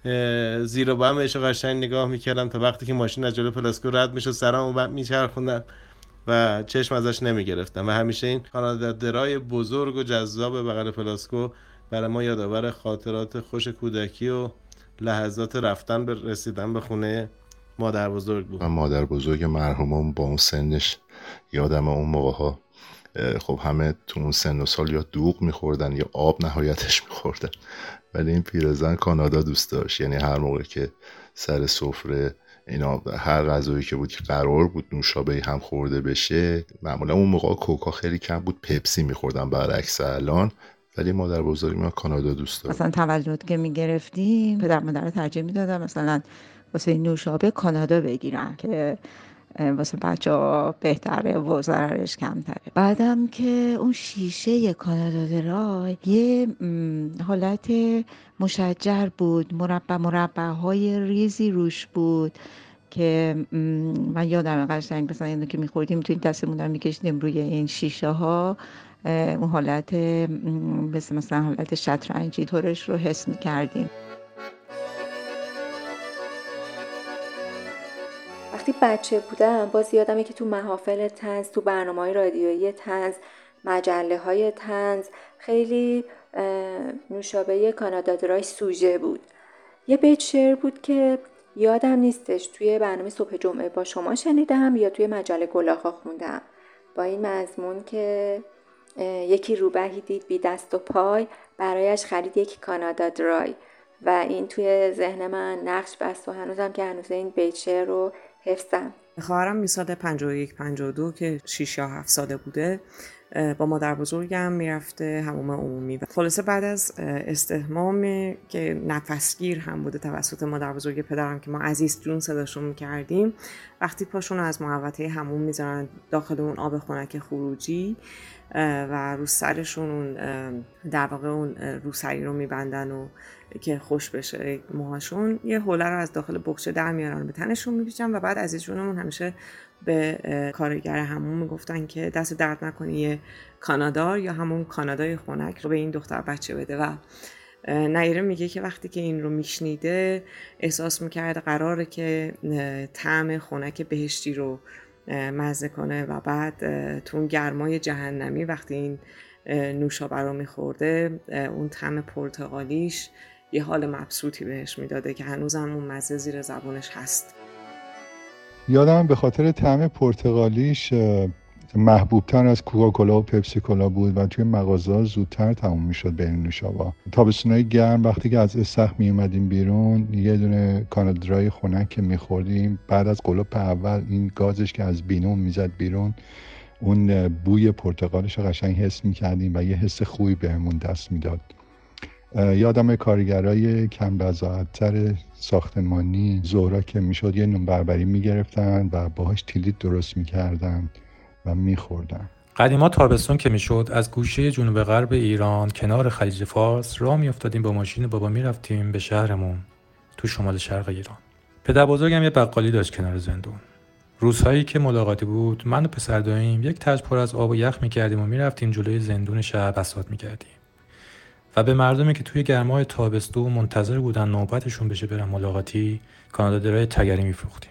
زیر و بم بهش قشنگ نگاه میکردم تا وقتی که ماشین از جلو پلاسکو رد میشد سرمو میچرخوندم و چشم ازش نمیگرفتم و همیشه این کانادا درای بزرگ و جذاب بغل پلاسکو برای ما یادآور خاطرات خوش کودکی و لحظات رفتن به رسیدن به خونه مادر بزرگ بود. من مادر بزرگ مرحومم با اون سنش یادم اون موقع ها خب همه تو اون سن و سال یا دوغ میخوردن یا آب نهایتش میخوردن، ولی این پیرزن کانادا دوست داشت. یعنی هر موقع که سر سفره اینا هر غذایی که بود که قرار بود نوشابه هم خورده بشه، معمولا اون موقع کوکا خیلی کم بود، پپسی میخوردن برعکس الان، ولی مادر بزرگ من کانادا دوست داشت. مثلا تولد که میگرفتیم پدر مادر ترجیح میدادن مثلا واسه نوشابه کانادا بگیرن که واسه بچه ها بهتره و ضررش کمتره. بعدم که اون شیشه کانادا درای یه حالت مشجر بود، مربع مربع های ریزی روش بود که من یادم قشنگ مثلا اینو که میخوردیم توی دستمون رو میکشیدیم روی این شیشه ها، اون حالت مثل مثلا حالت شطرنجی طورش رو حس میکردیم. وقتی بچه بودم باز یادمه که تو محافل طنز، تو برنامه‌های رادیویی طنز، مجله‌های طنز خیلی نوشابه کانادا درای سوژه بود. یه بیت شعر بود که یادم نیستش توی برنامه صبح جمعه با شما شنیدم یا توی مجله گلاغا خوندم، با این مضمون که یکی روبهی دید بی دست و پای، برایش خرید یک کانادا درای و این توی ذهن من نقش بست و هنوزم که هنوز این بیت شعر رو حفظم. خواهرم میساد پنجاه و یک پنجاه و دو که شش یا هفت ساله بوده با مادر بزرگم میرفته حموم عمومی و خلاصه بعد از استحمام که نفسگیر هم بوده توسط مادر بزرگ پدرم که ما عزیز جون صداشون میکردیم، وقتی پاشون از محوطه حموم میذارن داخل اون آب خنک خروجی و رو سرشون اون در واقع اون روسری رو میبندن و که خوش بشه موهاشون، یه حوله رو از داخل بکشه در میارن به تنشون میپیچن و بعد عزیز جونمون همیشه به کارگر حموم میگفتن که دست درد نکنی یه کانادا یا همون کانادای خنک رو به این دختر بچه بده. و نایره میگه که وقتی که این رو میشنیده احساس میکرده قراره که طعم خنک بهشتی رو مزه کنه و بعد تو اون گرمای جهنمی وقتی این نوشابه رو میخورده اون طعم پرتقالیش یه حال مبسوطی بهش میداده که هنوزم اون مزه زیر زبونش هست. یادم به خاطر طعم پرتقالیش محبوبتر از کوکاکولا و پپسی کولا بود و توی مغازه‌ها زودتر تموم میشد بین نوشابه. تابستونای گرم وقتی که از استخر می اومدیم بیرون یه دونه کانادا درای خنک که میخوردیم، بعد از قلوپ اول این گازش که از بینون میزد بیرون، اون بوی پرتقالش رو قشنگ حس میکردیم و یه حس خوبی بهمون دست میداد. یادم کارگرای کم بضاعت‌تر ساختمانی ظهرا که میشد یه نون بربری میگرفتن و باهاش تیلیت درست میکردن و میخوردن. قدیما تابستون که میشد از گوشه جنوب غرب ایران کنار خلیج فارس راه میافتادیم، با ماشین بابا میرفتیم به شهرمون تو شمال شرق ایران. پدر بزرگم یه بقالی داشت کنار زندون. روزهایی که ملاقاتی بود من و پسر داییم یک تج پر از آب و یخ میکردیم و میرفتیم جلوی زندون شهر بساط میکردیم و به مردمی که توی گرمای تابستون منتظر بودن نوبتشون بشه برن ملاقاتی کانادا درای تگری میفروختیم.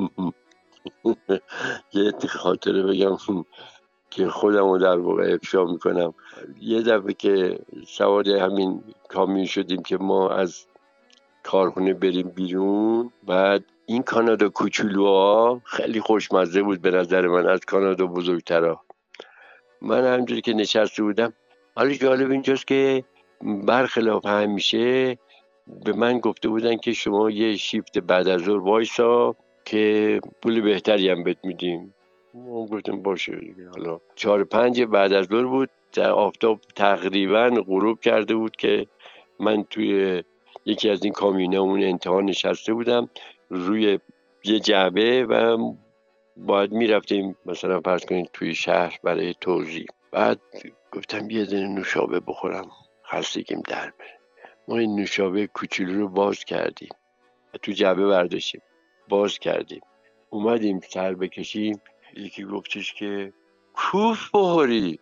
یه خاطره بگم که خودم رو در واقع افشا میکنم. یه دفعه که سوار همین کامیون شدیم که ما از کارخونه بریم بیرون، بعد این کانادا کوچولوها خیلی خوشمزه بود به نظر من از کانادا بزرگترها. من همونجوری که نشسته بودم، حالا جالب اینجاست که برخلاف همیشه به من گفته بودن که شما یه شیفت بعد از ظهر وایسا که پول بهتری هم بهت میدیم. ما گفتم باشه دیگه. حالا چهار پنج بعد از ظهر بود، در آفتاب تقریبا غروب کرده بود که من توی یکی از این کامیونامون انتها نشسته بودم روی یه جعبه و باید میرفتیم مثلا فرض کنید توی شهر برای توزیع. بعد گفتم یه دونه نوشابه بخورم خستگیم در بره. ما این نوشابه کوچولو رو باز کردیم و تو جعبه برداشتیم باز کردیم، اومدیم سر بکشیم، یکی گفتش که کوف بخوری.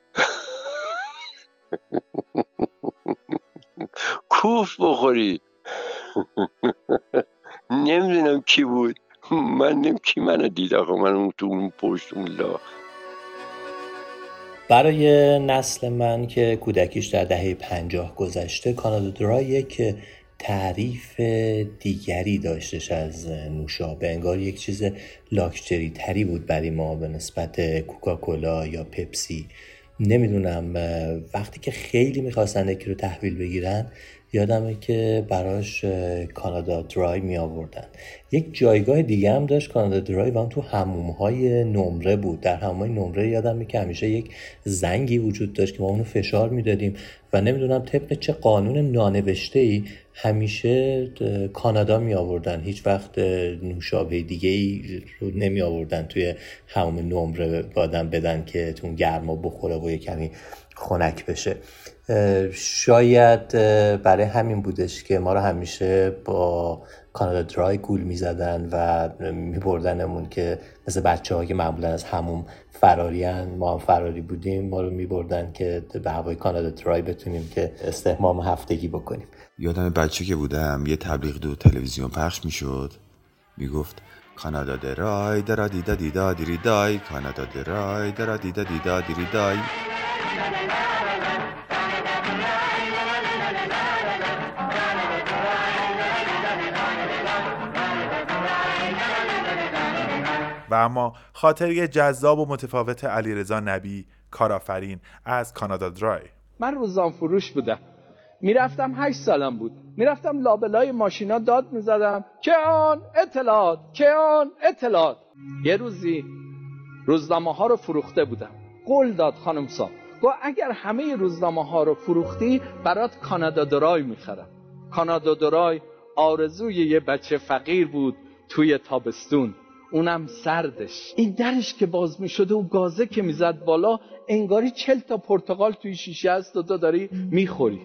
کوف بخوری. نمیدونم کی بود، من نمیم کی منو دید آقا، من اون تو اون پشت اون لا. برای نسل من که کودکیش در دهه پنجاه گذشته، کانادا درای یک تعریف دیگری داشتش از نوشابه، انگار یک چیز لاکچری تری بود برای ما به نسبت کوکاکولا یا پپسی. نمیدونم وقتی که خیلی میخواستن یکی رو تحویل بگیرن، یادمه که براش کانادا درای می آوردن. یک جایگاه دیگه هم داشت کانادا درای و اون تو حموم‌های نمره بود. در حموم‌های نمره یادمه که همیشه یک زنگی وجود داشت که ما اونو فشار میدادیم و نمیدونم طبق چه قانون نانوشته‌ای همیشه کانادا می آوردن، هیچ وقت نوشابه دیگه‌ای رو نمی آوردن توی حموم نمره بادم بدن که تو گرما بخوره و یک کمی خنک بشه. شاید برای همین بودش که ما رو همیشه با کانادا درای گول می زدن و می بردنمون که مثل بچه ها که معمولا از همون فرارین، ما هم فراری بودیم، ما رو می بردن که به هوای کانادا درای بتونیم که استحمام هفتگی بکنیم. یادم بچه که بودم یه تبلیغ دو تلویزیون پخش می شد، می گفت کانادا درای درا دیدا دیدا دیری دای، کانادا درای درا دیدا دیدا دیری دای. و اما خاطره جذاب و متفاوت علیرضا نبی، کارآفرین از کانادا درای. من روزنامه فروش بودم، میرفتم هشت سالم بود، میرفتم لابلای ماشینا داد میزدم که آن اطلاعات که آن اطلاعات. یه روزی روزنامه ها رو فروخته بودم، قول داد خانم صاحب، گفت اگر همه روزنامه ها رو فروختی برات کانادا درای میخرم. کانادا درای آرزوی یه بچه فقیر بود توی تابستون، اونم سردش. این درش که باز میشده و گازه که میزد بالا، انگاری چل تا پرتقال توی شیشه است و تو داری میخوری.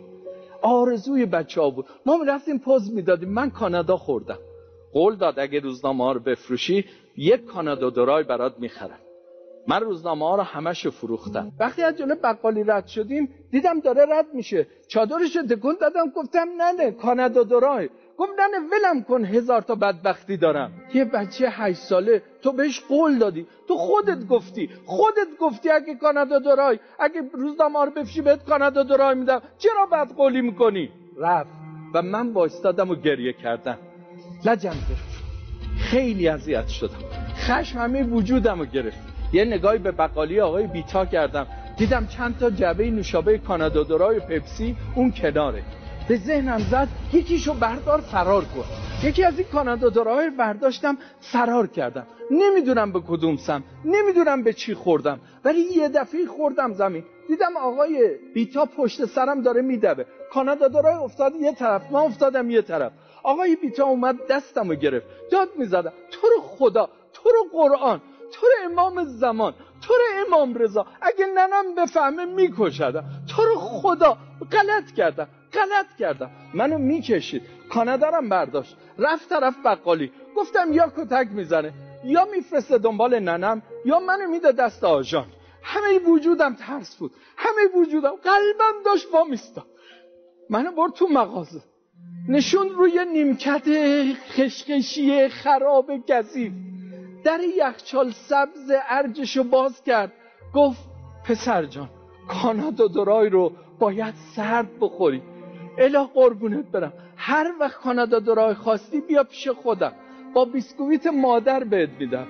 آرزوی بچه ها بود. ما میرفتیم پوز میدادیم. من کانادا خوردم. قول داد اگه روزنامه ها رو بفروشی یک کانادا درای برات میخرم. من روزنامه ها رو همش فروختم. وقتی از جلوی بقالی رد شدیم دیدم داره رد میشه، چادرش رو تکون دادم، گفتم نه نه کانادا درای. گفت نه نه ولم کن، هزار تا بدبختی دارم. یه بچه هشت ساله تو بهش قول دادی، تو خودت گفتی خودت گفتی اگه کانادا درای، اگه روزنامه رو بفروشی بهت کانادا درای میدم، چرا بد قولی میکنی؟ رفت و من وایستادم و گریه کردم. لجم گرفت، خیلی اذیت شدم، خشم همه وجودم رو گرفت. یه نگاهی به بقالی آقای بیتا کردم، دیدم چند تا جعبه نوشابه کانادا درای پپسی اون کناره. به ذهنم زد یکیشو بردار فرار کن. یکی از این کانادا درای برداشتم فرار کردم. نمیدونم به کدوم سم، نمیدونم به چی خوردم، ولی یه دفعه خوردم زمین. دیدم آقای بیتا پشت سرم داره میدوه. کانادا درای افتاد یه طرف، من افتادم یه طرف. آقای بیتا اومد دستمو گرفت، داد میزدم تو رو خدا، تو رو قرآن، تو رو امام زمان، تو رو امام رضا، اگه ننم بفهمه میکشدم، تو رو خدا غلط کردم غلط کردم. منو میکشید. کانادا رو برداشت رفت طرف بقالی. گفتم یا کتک میزنه یا میفرسته دنبال ننم یا منو میده دست آژان. همه وجودم ترس بود، همه وجودم، قلبم داشت وا میستاد. منو برد تو مغازه، نشون روی نیمکت خشخشی خراب گزیف، در یخچال سبز ارجشو باز کرد، گفت پسر جان کانادا درای رو باید سرد بخوری، اله قربونت برم، هر وقت کانادا درای خواستی بیا پیش خودم، با بیسکویت مادر بهت میدم.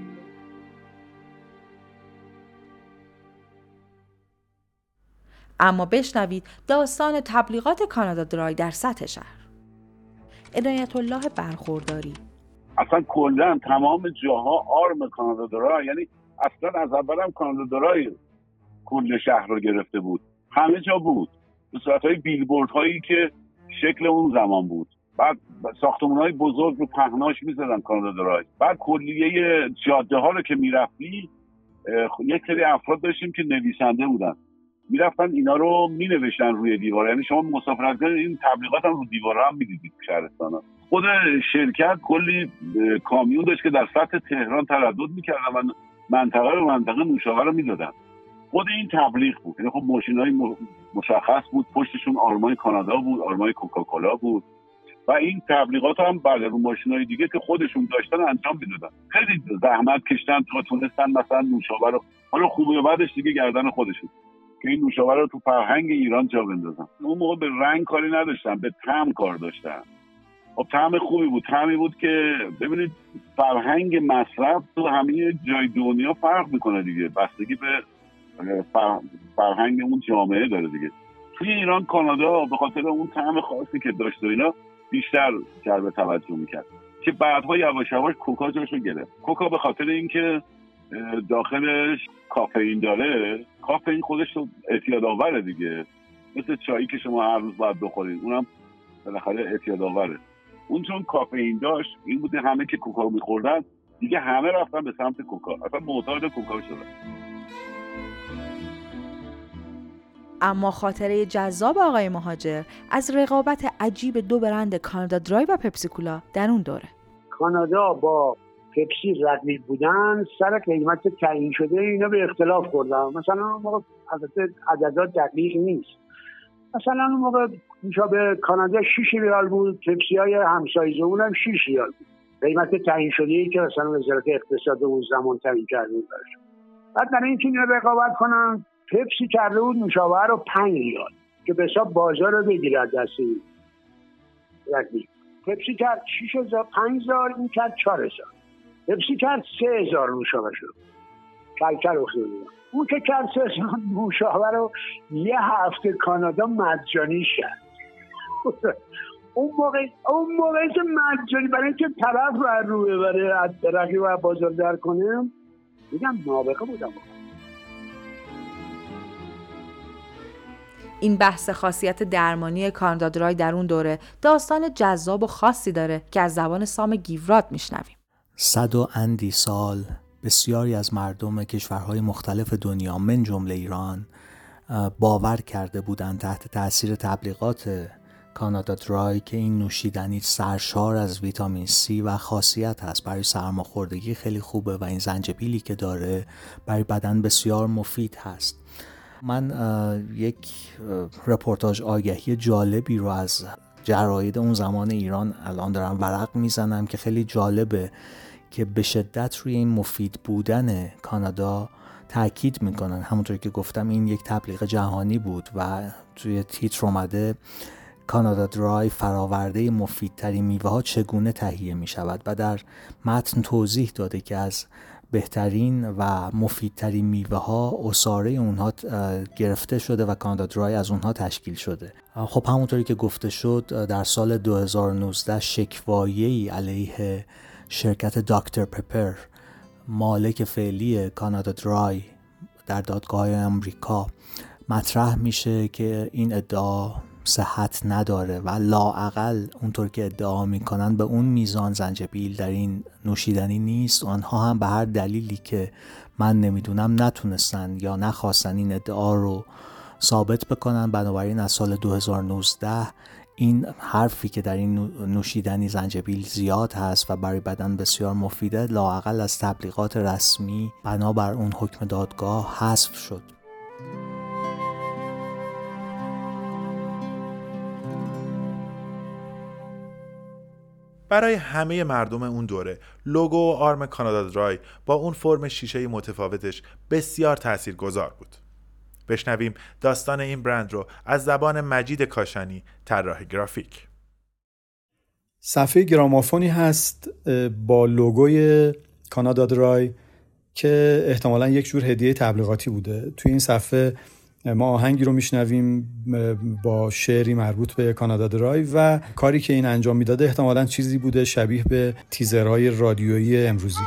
اما بشنوید داستان تبلیغات کانادا درای در سطح شهر. عنایت الله برخورداری: اصلا کلا تمام جاها آرم کانادا درای، یعنی اصلا از اول هم کانادا درای کل شهر رو گرفته بود، همه جا بود، به صورتهای بیلبورد هایی که شکل اون زمان بود. بعد ساختمون های بزرگ رو پهناش میزدن کانادا درای. بعد کلیه جاده ها رو که میرفتی یک سری افراد داشتیم که نویسنده بودن، میرفتن اینا رو مینوشتن روی دیوار، یعنی شما مسافرت کنید این تبلیغات هم رو دیوارا هم میدیدید تو شهرستان ها. خود شرکت کلی کامیون داشت که در سطح تهران تردد میکردن و منطقه رو منطقه نوشابه رو میدادن. خود این تبلیغ بود، یعنی خب ماشینای مشخص بود، پشتشون آرمای کانادا بود، آرمای کوکاکولا بود و این تبلیغات هم بعد رو ماشینای دیگه که خودشون داشتن انجام میدادن. خیلی زحمت کشتن تا تونستن مثلا نوشابه رو، حالا خوبه و بعدش دیگه گردن خودشون، که این نوشابه رو تو فرهنگ ایران جا بندازن. اون موقع به رنگ کاری نداشتن، به طعم کار داشتن. خب طعم خوبی بود، طعمی بود که ببینید فرهنگ مصرف تو همه جای دنیا فرق میکنه دیگه، بستگی به فرهنگ اون جامعه داره دیگه. توی ایران کانادا به خاطر اون طعم خاصی که داشت و اینا بیشتر جلب توجه میکرد که بعدها یواش یواش کوکا جاشو گرفت. کوکا به خاطر اینکه داخلش کافئین داره، کافئین خودش اعتیاد آوره دیگه، مثل چایی که شما هر روز باید بخورید، اونم بالاخره اعتیاد آوره. اون چون کافئین داشت، این بوده همه که کوکا رو میخوردن دیگه همه رفتن به سمت کوکا، اصلا معتاد کوکا شدن. اما خاطره جذاب آقای مهاجر از رقابت عجیب دو برند کانادا درای و پپسی کولا در اون دوره. کانادا با پپسی رقیب بودن، سر قیمت تعیین شده اینا به اختلاف خوردن. مثلا اون موقع البته عددات دقیق نیست، مثلا اون موقع نوشابه کانادا شش ریال بود، پپسی های همسایه اونم شش ریال بود، قیمت تعیین شده ای که مثلا وزارت اقتصاد اون زمان تعیین کرده بود. بعد برای اینکه اینا رقابت کنن پپسی کرده بود نوشابه رو پنج ریال که به حساب بازار رو بگیره دستی رقیب. پپسی کرد شش هزار، پنج هزار، این کرد چهار هزار. پپسی کرد سه هزار نوشابه شد، کلکل افتاده. اون که کرد سه هزار نوشابه رو یه هفته کانادا مجانی شد. اون موقع اون موقع که مجانی برای اینکه طرف رو رو ببره از رقیب و بازار در کنه، میگم نابغه بودم. این بحث خاصیت درمانی کانادا درای در اون دوره داستان جذاب و خاصی داره که از زبان سام گیوراد میشنویم. صد و اندی سال بسیاری از مردم کشورهای مختلف دنیا من جمله ایران باور کرده بودند تحت تاثیر تبلیغات کانادا درای که این نوشیدنی سرشار از ویتامین سی و خاصیت هست، برای سرماخوردگی خیلی خوبه و این زنجبیلی که داره برای بدن بسیار مفید هست. من یک رپورتاج آگهی جالبی رو از جراید اون زمان ایران الان دارم ورق میزنم که خیلی جالبه که به شدت روی این مفید بودن کانادا تاکید میکنن. همونطور که گفتم این یک تبلیغ جهانی بود و توی تیتر اومده کانادا درای فراورده مفیدترین میوه ها چگونه تهیه می شود و در متن توضیح داده که از بهترین و مفیدترین میوه ها عصاره اونها گرفته شده و کانادا درای از اونها تشکیل شده. خب همونطوری که گفته شد در سال دو هزار و نوزده شکوایه‌ای علیه شرکت دکتر پپر مالک فعلی کانادا درای در دادگاه آمریکا مطرح میشه که این ادعا صحت نداره و لااقل اونطور که ادعا میکنن به اون میزان زنجبیل در این نوشیدنی نیست. آنها هم به هر دلیلی که من نمیدونم نتونستن یا نخواستن این ادعا رو ثابت بکنن. بنابراین از سال دو هزار و نوزده این حرفی که در این نوشیدنی زنجبیل زیاد هست و برای بدن بسیار مفیده لااقل از تبلیغات رسمی بنابر اون حکم دادگاه حذف شد. برای همه مردم اون دوره لوگو و آرم کانادا درای با اون فرم شیشه‌ای متفاوتش بسیار تاثیرگذار بود. بشنویم داستان این برند رو از زبان مجید کاشانی، طراح گرافیک. صفحه گرامافونی هست با لوگوی کانادا درای که احتمالاً یک جور هدیه تبلیغاتی بوده. توی این صفحه ما آهنگی رو میشنویم با شعری مربوط به کانادا درای و کاری که این انجام میداده احتمالاً چیزی بوده شبیه به تیزرهای رادیویی امروزی.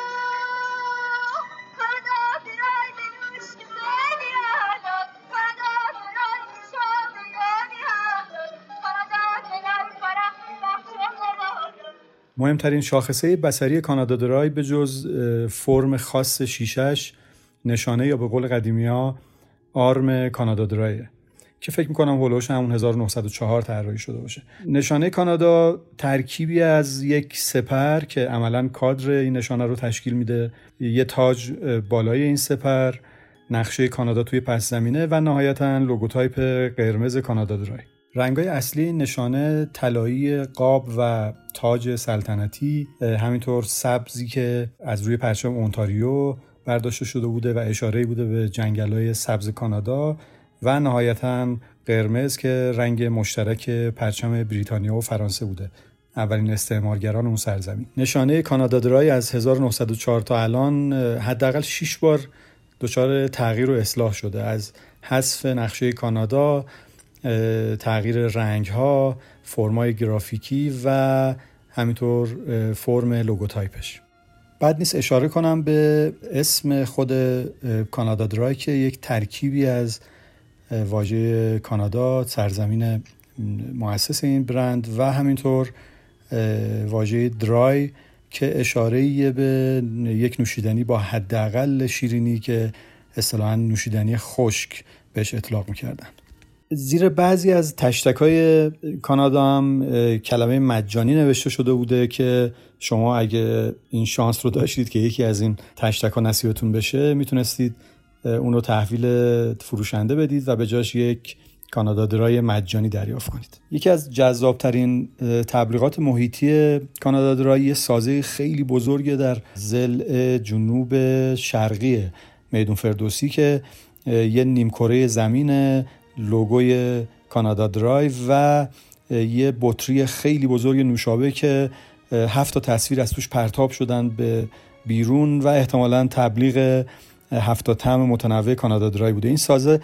مهمترین شاخصه بصری کانادا درای به جز فرم خاص شیشش نشانه یا به قول قدیمی‌ها آرم کانادا درایه که فکر میکنم هولوش همون هزار و نهصد و چهار طراحی شده باشه. نشانه کانادا ترکیبی از یک سپر که عملاً کادر این نشانه رو تشکیل میده، یه تاج بالای این سپر، نقشه کانادا توی پس زمینه و نهایتاً لوگوتایپ قرمز کانادا درای. رنگ‌های اصلی این نشانه طلایی قاب و تاج سلطنتی، همینطور سبزی که از روی پرچم اونتاریو برداشته شده بوده و اشاره‌ای بوده به جنگل‌های سبز کانادا و نهایتاً قرمز که رنگ مشترک پرچم بریتانیا و فرانسه بوده، اولین استعمارگران اون سرزمین. نشانه کانادا درای از هزار و نهصد و چهار تا الان حداقل شش بار دچار تغییر و اصلاح شده، از حذف نقشه کانادا، تغییر رنگ‌ها، فرمای گرافیکی و همینطور فرم لوگوتایپش. بعد نیست اشاره کنم به اسم خود کانادا درای که یک ترکیبی از واژه کانادا، سرزمین مؤسس این برند، و همینطور واژه درای که اشاره‌ای به یک نوشیدنی با حداقل شیرینی که اصطلاحاً نوشیدنی خشک بهش اطلاق می‌کردن. زیر بعضی از تشتک‌های کانادا هم کلمه مجانی نوشته شده بوده که شما اگه این شانس رو داشتید که یکی از این تشتک‌ها نصیبتون بشه، میتونستید اون رو تحویل فروشنده بدید و به جاش یک کانادا درای مجانی دریافت کنید. یکی از جذابترین تبلیغات محیطی کانادا درای یه سازه خیلی بزرگه در ضلع جنوب شرقی میدون فردوسی که یه نیمکره زمین، لوگوی کانادا درای و یه بطری خیلی بزرگ نوشابه که هفت تا تصویر از توش پرتاب شدن به بیرون و احتمالاً تبلیغ هفت تا طعم متنوع کانادا درای بوده. این سازه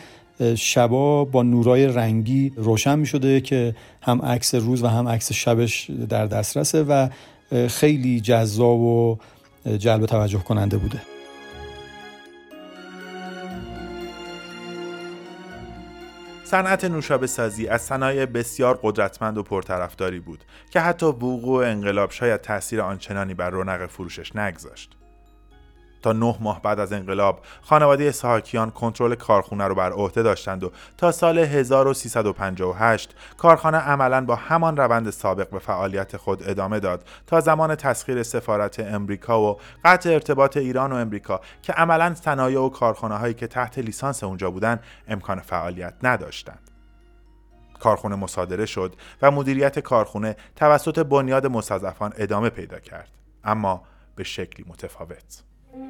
شبا با نورای رنگی روشن می شده که هم عکس روز و هم عکس شبش در دسترسه و خیلی جذاب و جلب توجه کننده بوده. صنعت نوشابه سازی از صنایع بسیار قدرتمند و پرطرفداری بود که حتی وقوع انقلاب شاید تأثیر آنچنانی بر رونق فروشش نگذاشت. تا نه ماه بعد از انقلاب خانواده اسحاقیان کنترل کارخونه رو بر عهده داشتند و تا سال هزار و سیصد و پنجاه و هشت کارخانه عملاً با همان روند سابق به فعالیت خود ادامه داد تا زمان تسخیر سفارت امریکا و قطع ارتباط ایران و امریکا که عملاً صنایع و کارخانه هایی که تحت لیسانس اونجا بودن امکان فعالیت نداشتند. کارخونه مصادره شد و مدیریت کارخونه توسط بنیاد مستضعفان ادامه پیدا کرد، اما به شکلی متفاوت.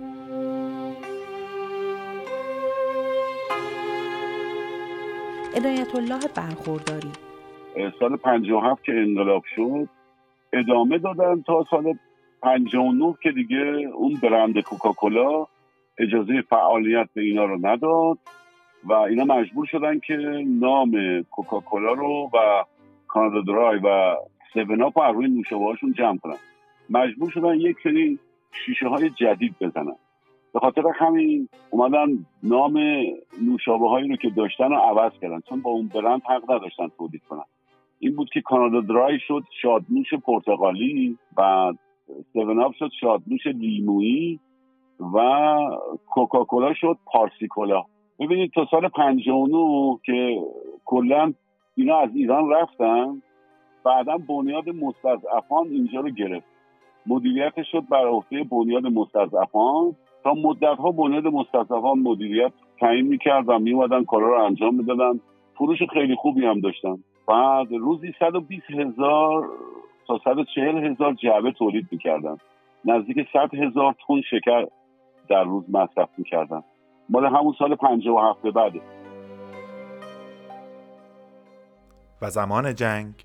عنایت الله برخورداری سال پنجاه و هفت که انقلاب شد ادامه دادن تا سال پنجاه و نه که دیگه اون برند کوکاکولا اجازه فعالیت به اینا رو نداد و اینا مجبور شدن که نام کوکاکولا رو و کانادا درای و سیون آپ رو روی نوشابه هاشون جمع کنن. مجبور شدن یک سری شیشه های جدید بزنن. به خاطر همین اومدن نام نوشابه هایی رو که داشتن رو عوض کردن، چون با اون برند حق نداشتن تولید کنن. این بود که کانادا درای شد شادنوش پرتغالی، بعد سیون آپ شد شادنوش لیمویی و کوکاکولا شد پارسیکولا. ببینید تا سال پنجاه و نه که کلا اینا از ایران رفتن، بعدا بنیاد مستضعفان اینجا رو گرفت. مدیریتش شد بر عهده بنیاد مستضعفان. تا مدت‌ها بنیاد مستضعفان مدیریت تعیین می‌کرد و می‌اومدن کارا رو انجام می‌دادن. فروش خیلی خوبی هم داشتن. بعد روزی صد و بیست هزار تا صد و چهل هزار جعبه تولید میکردن. نزدیک صد هزار تن شکر در روز مصرف میکردن. مال همون سال پنجاه و هفت به بعده. و زمان جنگ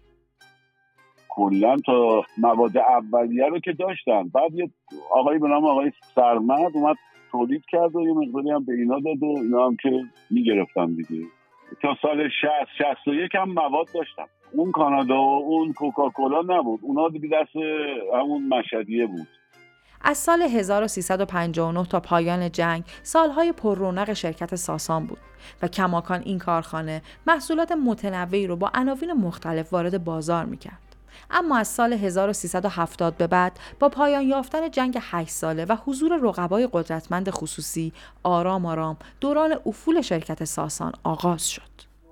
کلا تا مواد اولیه رو که داشتن، بعد یه آقایی به نام آقای سرمد اومد تولید کرد و یه مقداری هم به اینا داد و اینا هم که میگرفتن دیگه. تا سال شصت شصت و یک هم مواد داشتن. اون کانادا و اون کوکاکولا نبود، اونا دیگه دست همون مشهدیه بود. از سال هزار و سیصد و پنجاه و نه تا پایان جنگ سالهای پر رونق شرکت ساسان بود و کماکان این کارخانه محصولات متنوعی رو با عناوین مختلف وارد بازار میکرد. اما از سال هزار و سیصد و هفتاد به بعد با پایان یافتن جنگ هشت ساله و حضور رقبای قدرتمند خصوصی، آرام آرام دوران افول شرکت ساسان آغاز شد.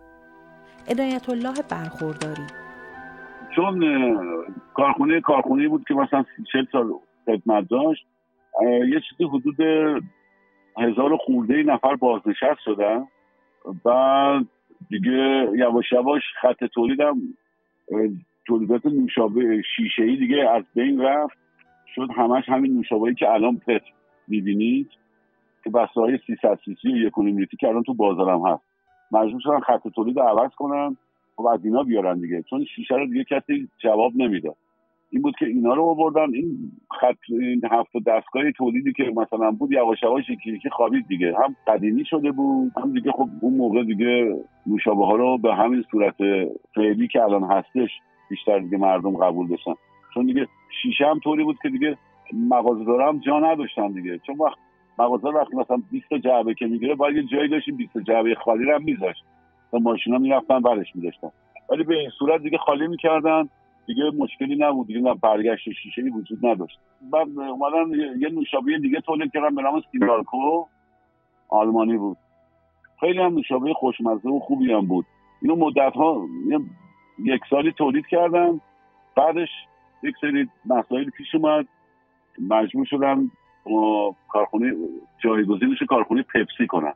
عنایت الله برخورداری چون کارخونه کارخونه بود که مثلا چهل سال خدمت داشت، یه چیزی حدود هزار خورده نفر بازنشست شدن. بعد دیگه یواش یواش خط تولیدم تولیدات نوشابه شیشه‌ای دیگه از بین رفت، شد همش همین نوشابه‌ای که الان پت می‌بینید که بسته‌های سیصد سی سی و یک و نیم لیتری که الان تو بازارم هست. مجبور شدن خط تولید عوض کنن و از اینا بیارن دیگه، چون شیشه رو دیگه کسی جواب نمیداد. این بود که اینا رو آوردن. این خط این هفت دستگاه تولیدی که مثلا بود یواش یواش یکی یکی خوابید دیگه، هم قدیمی شده بود، هم دیگه خب اون موقع دیگه نوشابه ها رو به همین صورت فعلی که الان هستش بیشتر دیگه مردم قبول داشتن. چون دیگه شیشه هم طوری بود که دیگه مغازه‌دارا هم جا نداشتن دیگه، چون وقت مغازه وقتی مثلا بیست تا جعبه که میگیره باید یه جایی داشتیم بیست تا جعبه خالی رو هم میذاشت تا ماشینا میرفتن برش می‌داشتن. ولی به این صورت دیگه خالی می‌کردن دیگه، مشکلی نبود دیگه، برگشت شیشه‌ای وجود نداشت. بعد اومدن یه نوشابه دیگه تولید کردن به نام سینالکو، آلمانی بود. خیلی هم نوشابه خوشمزه و خوبی هم بود. اینو مدت‌ها یک سالی تولید کردن. بعدش یک سری مسائل پیش اومد، مجبور شدن کارخونه جایگزینش کارخونه پپسی کنن.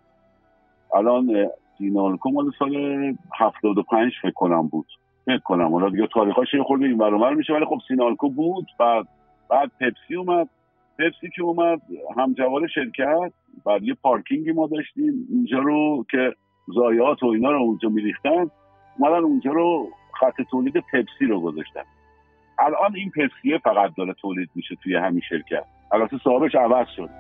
الان سینالکو مال سال هفتاد و پنج فکر کنم بود. فکر کنم حالا دیگه تاریخاش یه خورده این ور اون ور میشه، ولی خب سینالکو بود. بعد بعد پپسی اومد. پپسی که اومد همجوار شرکت، بعد یه پارکینگی ما داشتیم اونجا رو که ضایعات و اینا رو اونجا میریختن، اومدن اونجا رو خط تولید پپسی رو گذاشتن. الان این پپسیه فقط داره تولید میشه توی همین شرکت. البته صاحبش عوض شد.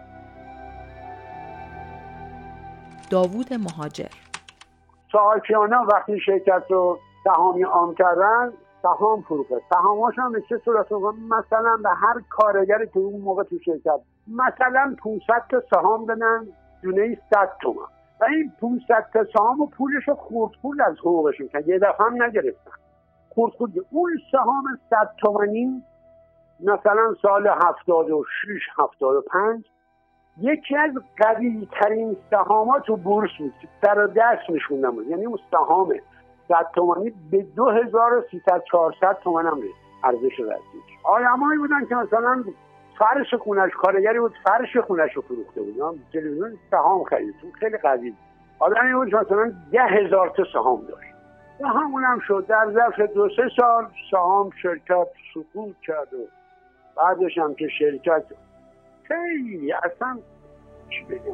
داوود مهاجر ساکیانا وقتی شرکت رو سهامی عام کردن، سهام فروخت. سهاماش هم به چه صورت بود؟ مثلا به هر کارگری که اون موقع تو شرکت مثلا پانصد تا سهام بدن، دونه صد تومان، و این پانصد تا سهام و پولش رو خورد خورد از حقوقشون که یه دفعه هم نگرفتن. خورد خورد اون سهام صد تومانی مثلا سال هفتاد و شش هفتاد و پنج یکی از قوی ترین سهامات تو بورس بود، سر و دست میشوندن بود. یعنی اون سهام صد تومانی به دو هزار و سیصد چهارصد تومن هم ارزش رسید. آدمایی بودن که مثلا فرش خونش، کارگری بود فرش خونش رو فروخته بود، تلویزیون سهام خرید، خیلی قوی. آدمی بود مثلا ده هزار تا سهام داشت و همون هم شد در ظرف دو سه سال سهام شرکت سقوط کرد و بعدش هم که شرکت خیلی اصلا چی بگم.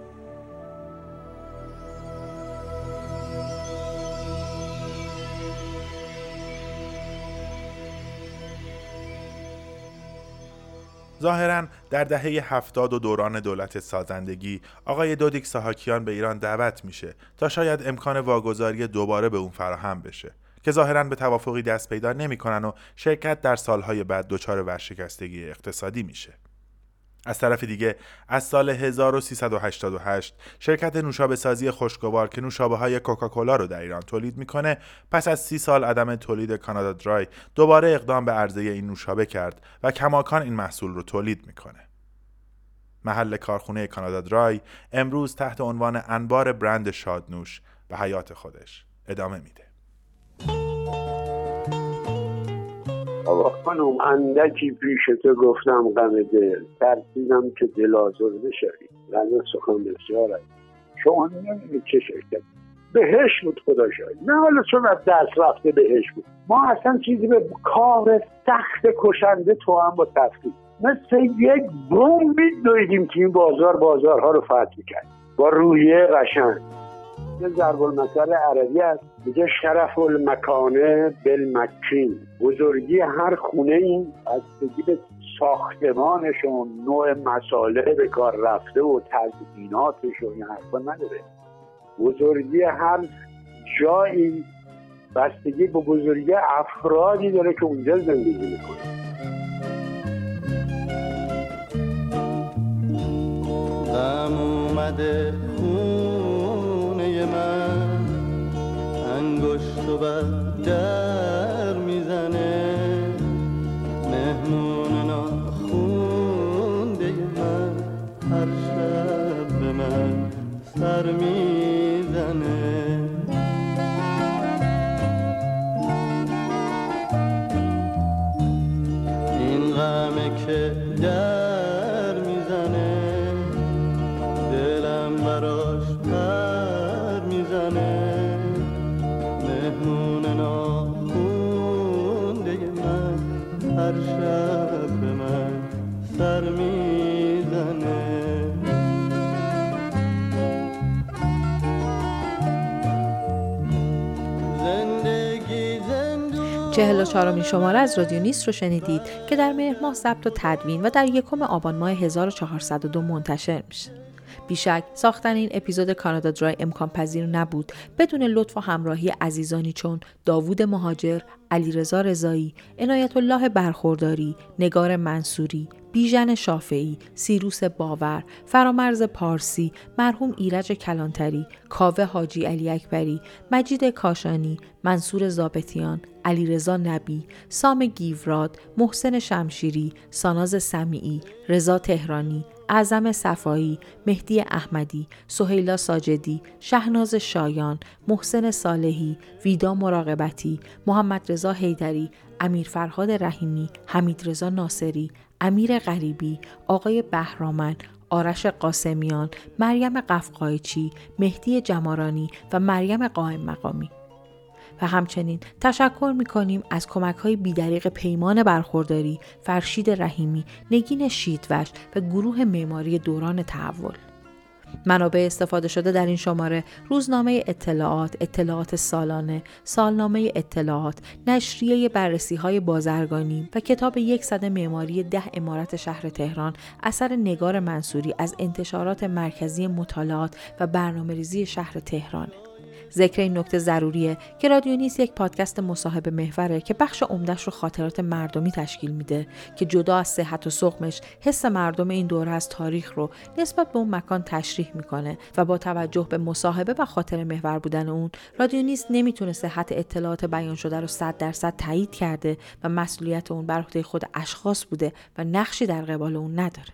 ظاهراً در دهه هفتاد و دوران دولت سازندگی آقای دودیک ساهاکیان به ایران دعوت میشه تا شاید امکان واگذاری دوباره به اون فراهم بشه که ظاهراً به توافقی دست پیدا نمیکنن و شرکت در سالهای بعد دچار ورشکستگی اقتصادی میشه. از طرف دیگه از سال هزار و سیصد و هشتاد و هشت شرکت نوشابه سازی خوشگوار که نوشابه های کوکاکولا رو در ایران تولید میکنه، پس از سی سال عدم تولید کانادا درای دوباره اقدام به عرضه این نوشابه کرد و کماکان این محصول رو تولید میکنه. محل کارخونه کانادا درای امروز تحت عنوان انبار برند شادنوش به حیات خودش ادامه میده. آقا خانم اندکی پیش تو گفتم غم دل، ترسیدم که دل آزرده شوی. غم سخن بسیار است. شما نمیدونید چه شرکت بهش بود خدا شاید. نه حالا چون از دست رفته بهش بود. ما اصلا چیزی به کار سخت کشنده تو هم با تفکیک مثل یک بوم میدویدیم که این بازار بازارها رو فتح میکرد با رویه قشنگ. یه ضرب المثل عربی هست میگه شرف المکانه بالمکین. بزرگی هر خونه این از بگی ساختمانشون، نوع مساله به کار رفته و تزییناتش و این حرفا نداره. بزرگی هر جایی بستگی به بزرگی افرادی داره که اونجا زندگی میکنه. غم اومده خونه من، انگشت و بر در میزنه، مهمون ناخونده من هر شب به من سر میزنه. این غمه که در میزنه دلم براش پر میزنه، مهمون ناخونده من هر شب به من سر میزنه. چهل و چهارمین شماره از رادیو نیست رو شنیدید که در مهر ماه ضبط و تدوین و در یکم آبان ماه هزار و چهارصد و دو منتشر میشه. بیشک ساختن این اپیزود کانادا درای امکان پذیر نبود بدون لطف و همراهی عزیزانی چون داوود مهاجر، علیرضا رضایی، عنایت الله برخورداری، نگار منصوری، بیژن شافعی، سیروس باور، فرامرز پارسی، مرحوم ایرج کلانتری، کاوه حاجی علی اکبری، مجید کاشانی، منصور ضابطیان، علیرضا نبی، سام گیوراد، محسن شمشیری، ساناز سمیعی، رضا تهرانی، اعظم صفایی، مهدی احمدی، سهیلا ساجدی، شهناز شایان، محسن صالحی، ویدا مراقبتی، محمد رضا حیدری، امیر فرهاد رحیمی، حمید رضا ناصری، امیر غریبی، آقای بهرامن، آرش قاسمیان، مریم قفقایچی، مهدی جمارانی و مریم قائم مقامی. و همچنین تشکر می‌کنیم از کمک‌های بی‌دریغ پیمان برخورداری، فرشید رحیمی، نگین شیدوش و گروه معماری دوران تحول. منابع استفاده شده در این شماره: روزنامه اطلاعات، اطلاعات سالانه، سالنامه اطلاعات، نشریه بررسی‌های بازرگانی و کتاب یک صده معماری ده عمارت شهر تهران اثر نگار منصوری از انتشارات مرکزی مطالعات و برنامه‌ریزی شهر تهران. ذکر این نکته ضروریه که رادیو نیست یک پادکست مصاحبه محوره که بخش عمده‌اش رو خاطرات مردمی تشکیل میده که جدا از صحت و سقمش حس مردم این دوره از تاریخ رو نسبت به اون مکان تشریح میکنه و با توجه به مصاحبه و خاطر محور بودن اون، رادیو نیست نمیتونه صحت اطلاعات بیان شده رو صد درصد تایید کرده و مسئولیت اون بر عهده خود اشخاص بوده و نقشی در قبال اون نداره.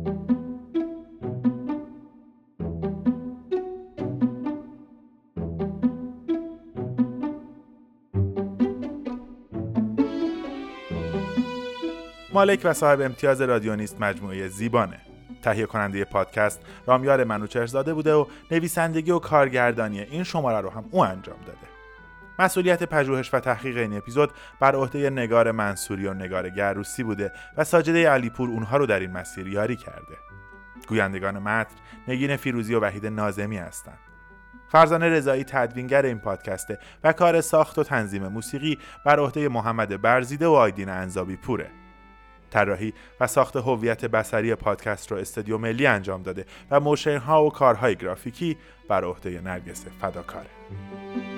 مالک و صاحب امتیاز رادیو نیست مجموعه زیبانه. تهیه کننده پادکست رامیار منوچهرزاده بوده و نویسندگی و کارگردانی این شماره رو هم او انجام داده. مسئولیت پژوهش و تحقیق این اپیزود بر عهده نگار منصوری و نگار گروسی بوده و ساجده علیپور اونها رو در این مسیر یاری کرده. گویندگان متن نگین فیروزی و وحید ناظمی هستند. فرزانه رضایی تدوینگر این پادکسته و کار ساخت و تنظیم موسیقی بر عهده محمد برزیده و آیدین انزابی پوره. طراحی و ساخت هویت بصری پادکست رو استودیو ملی انجام داده و موشن‌ها و کارهای گرافیکی بر عهده نرگس فداکاره.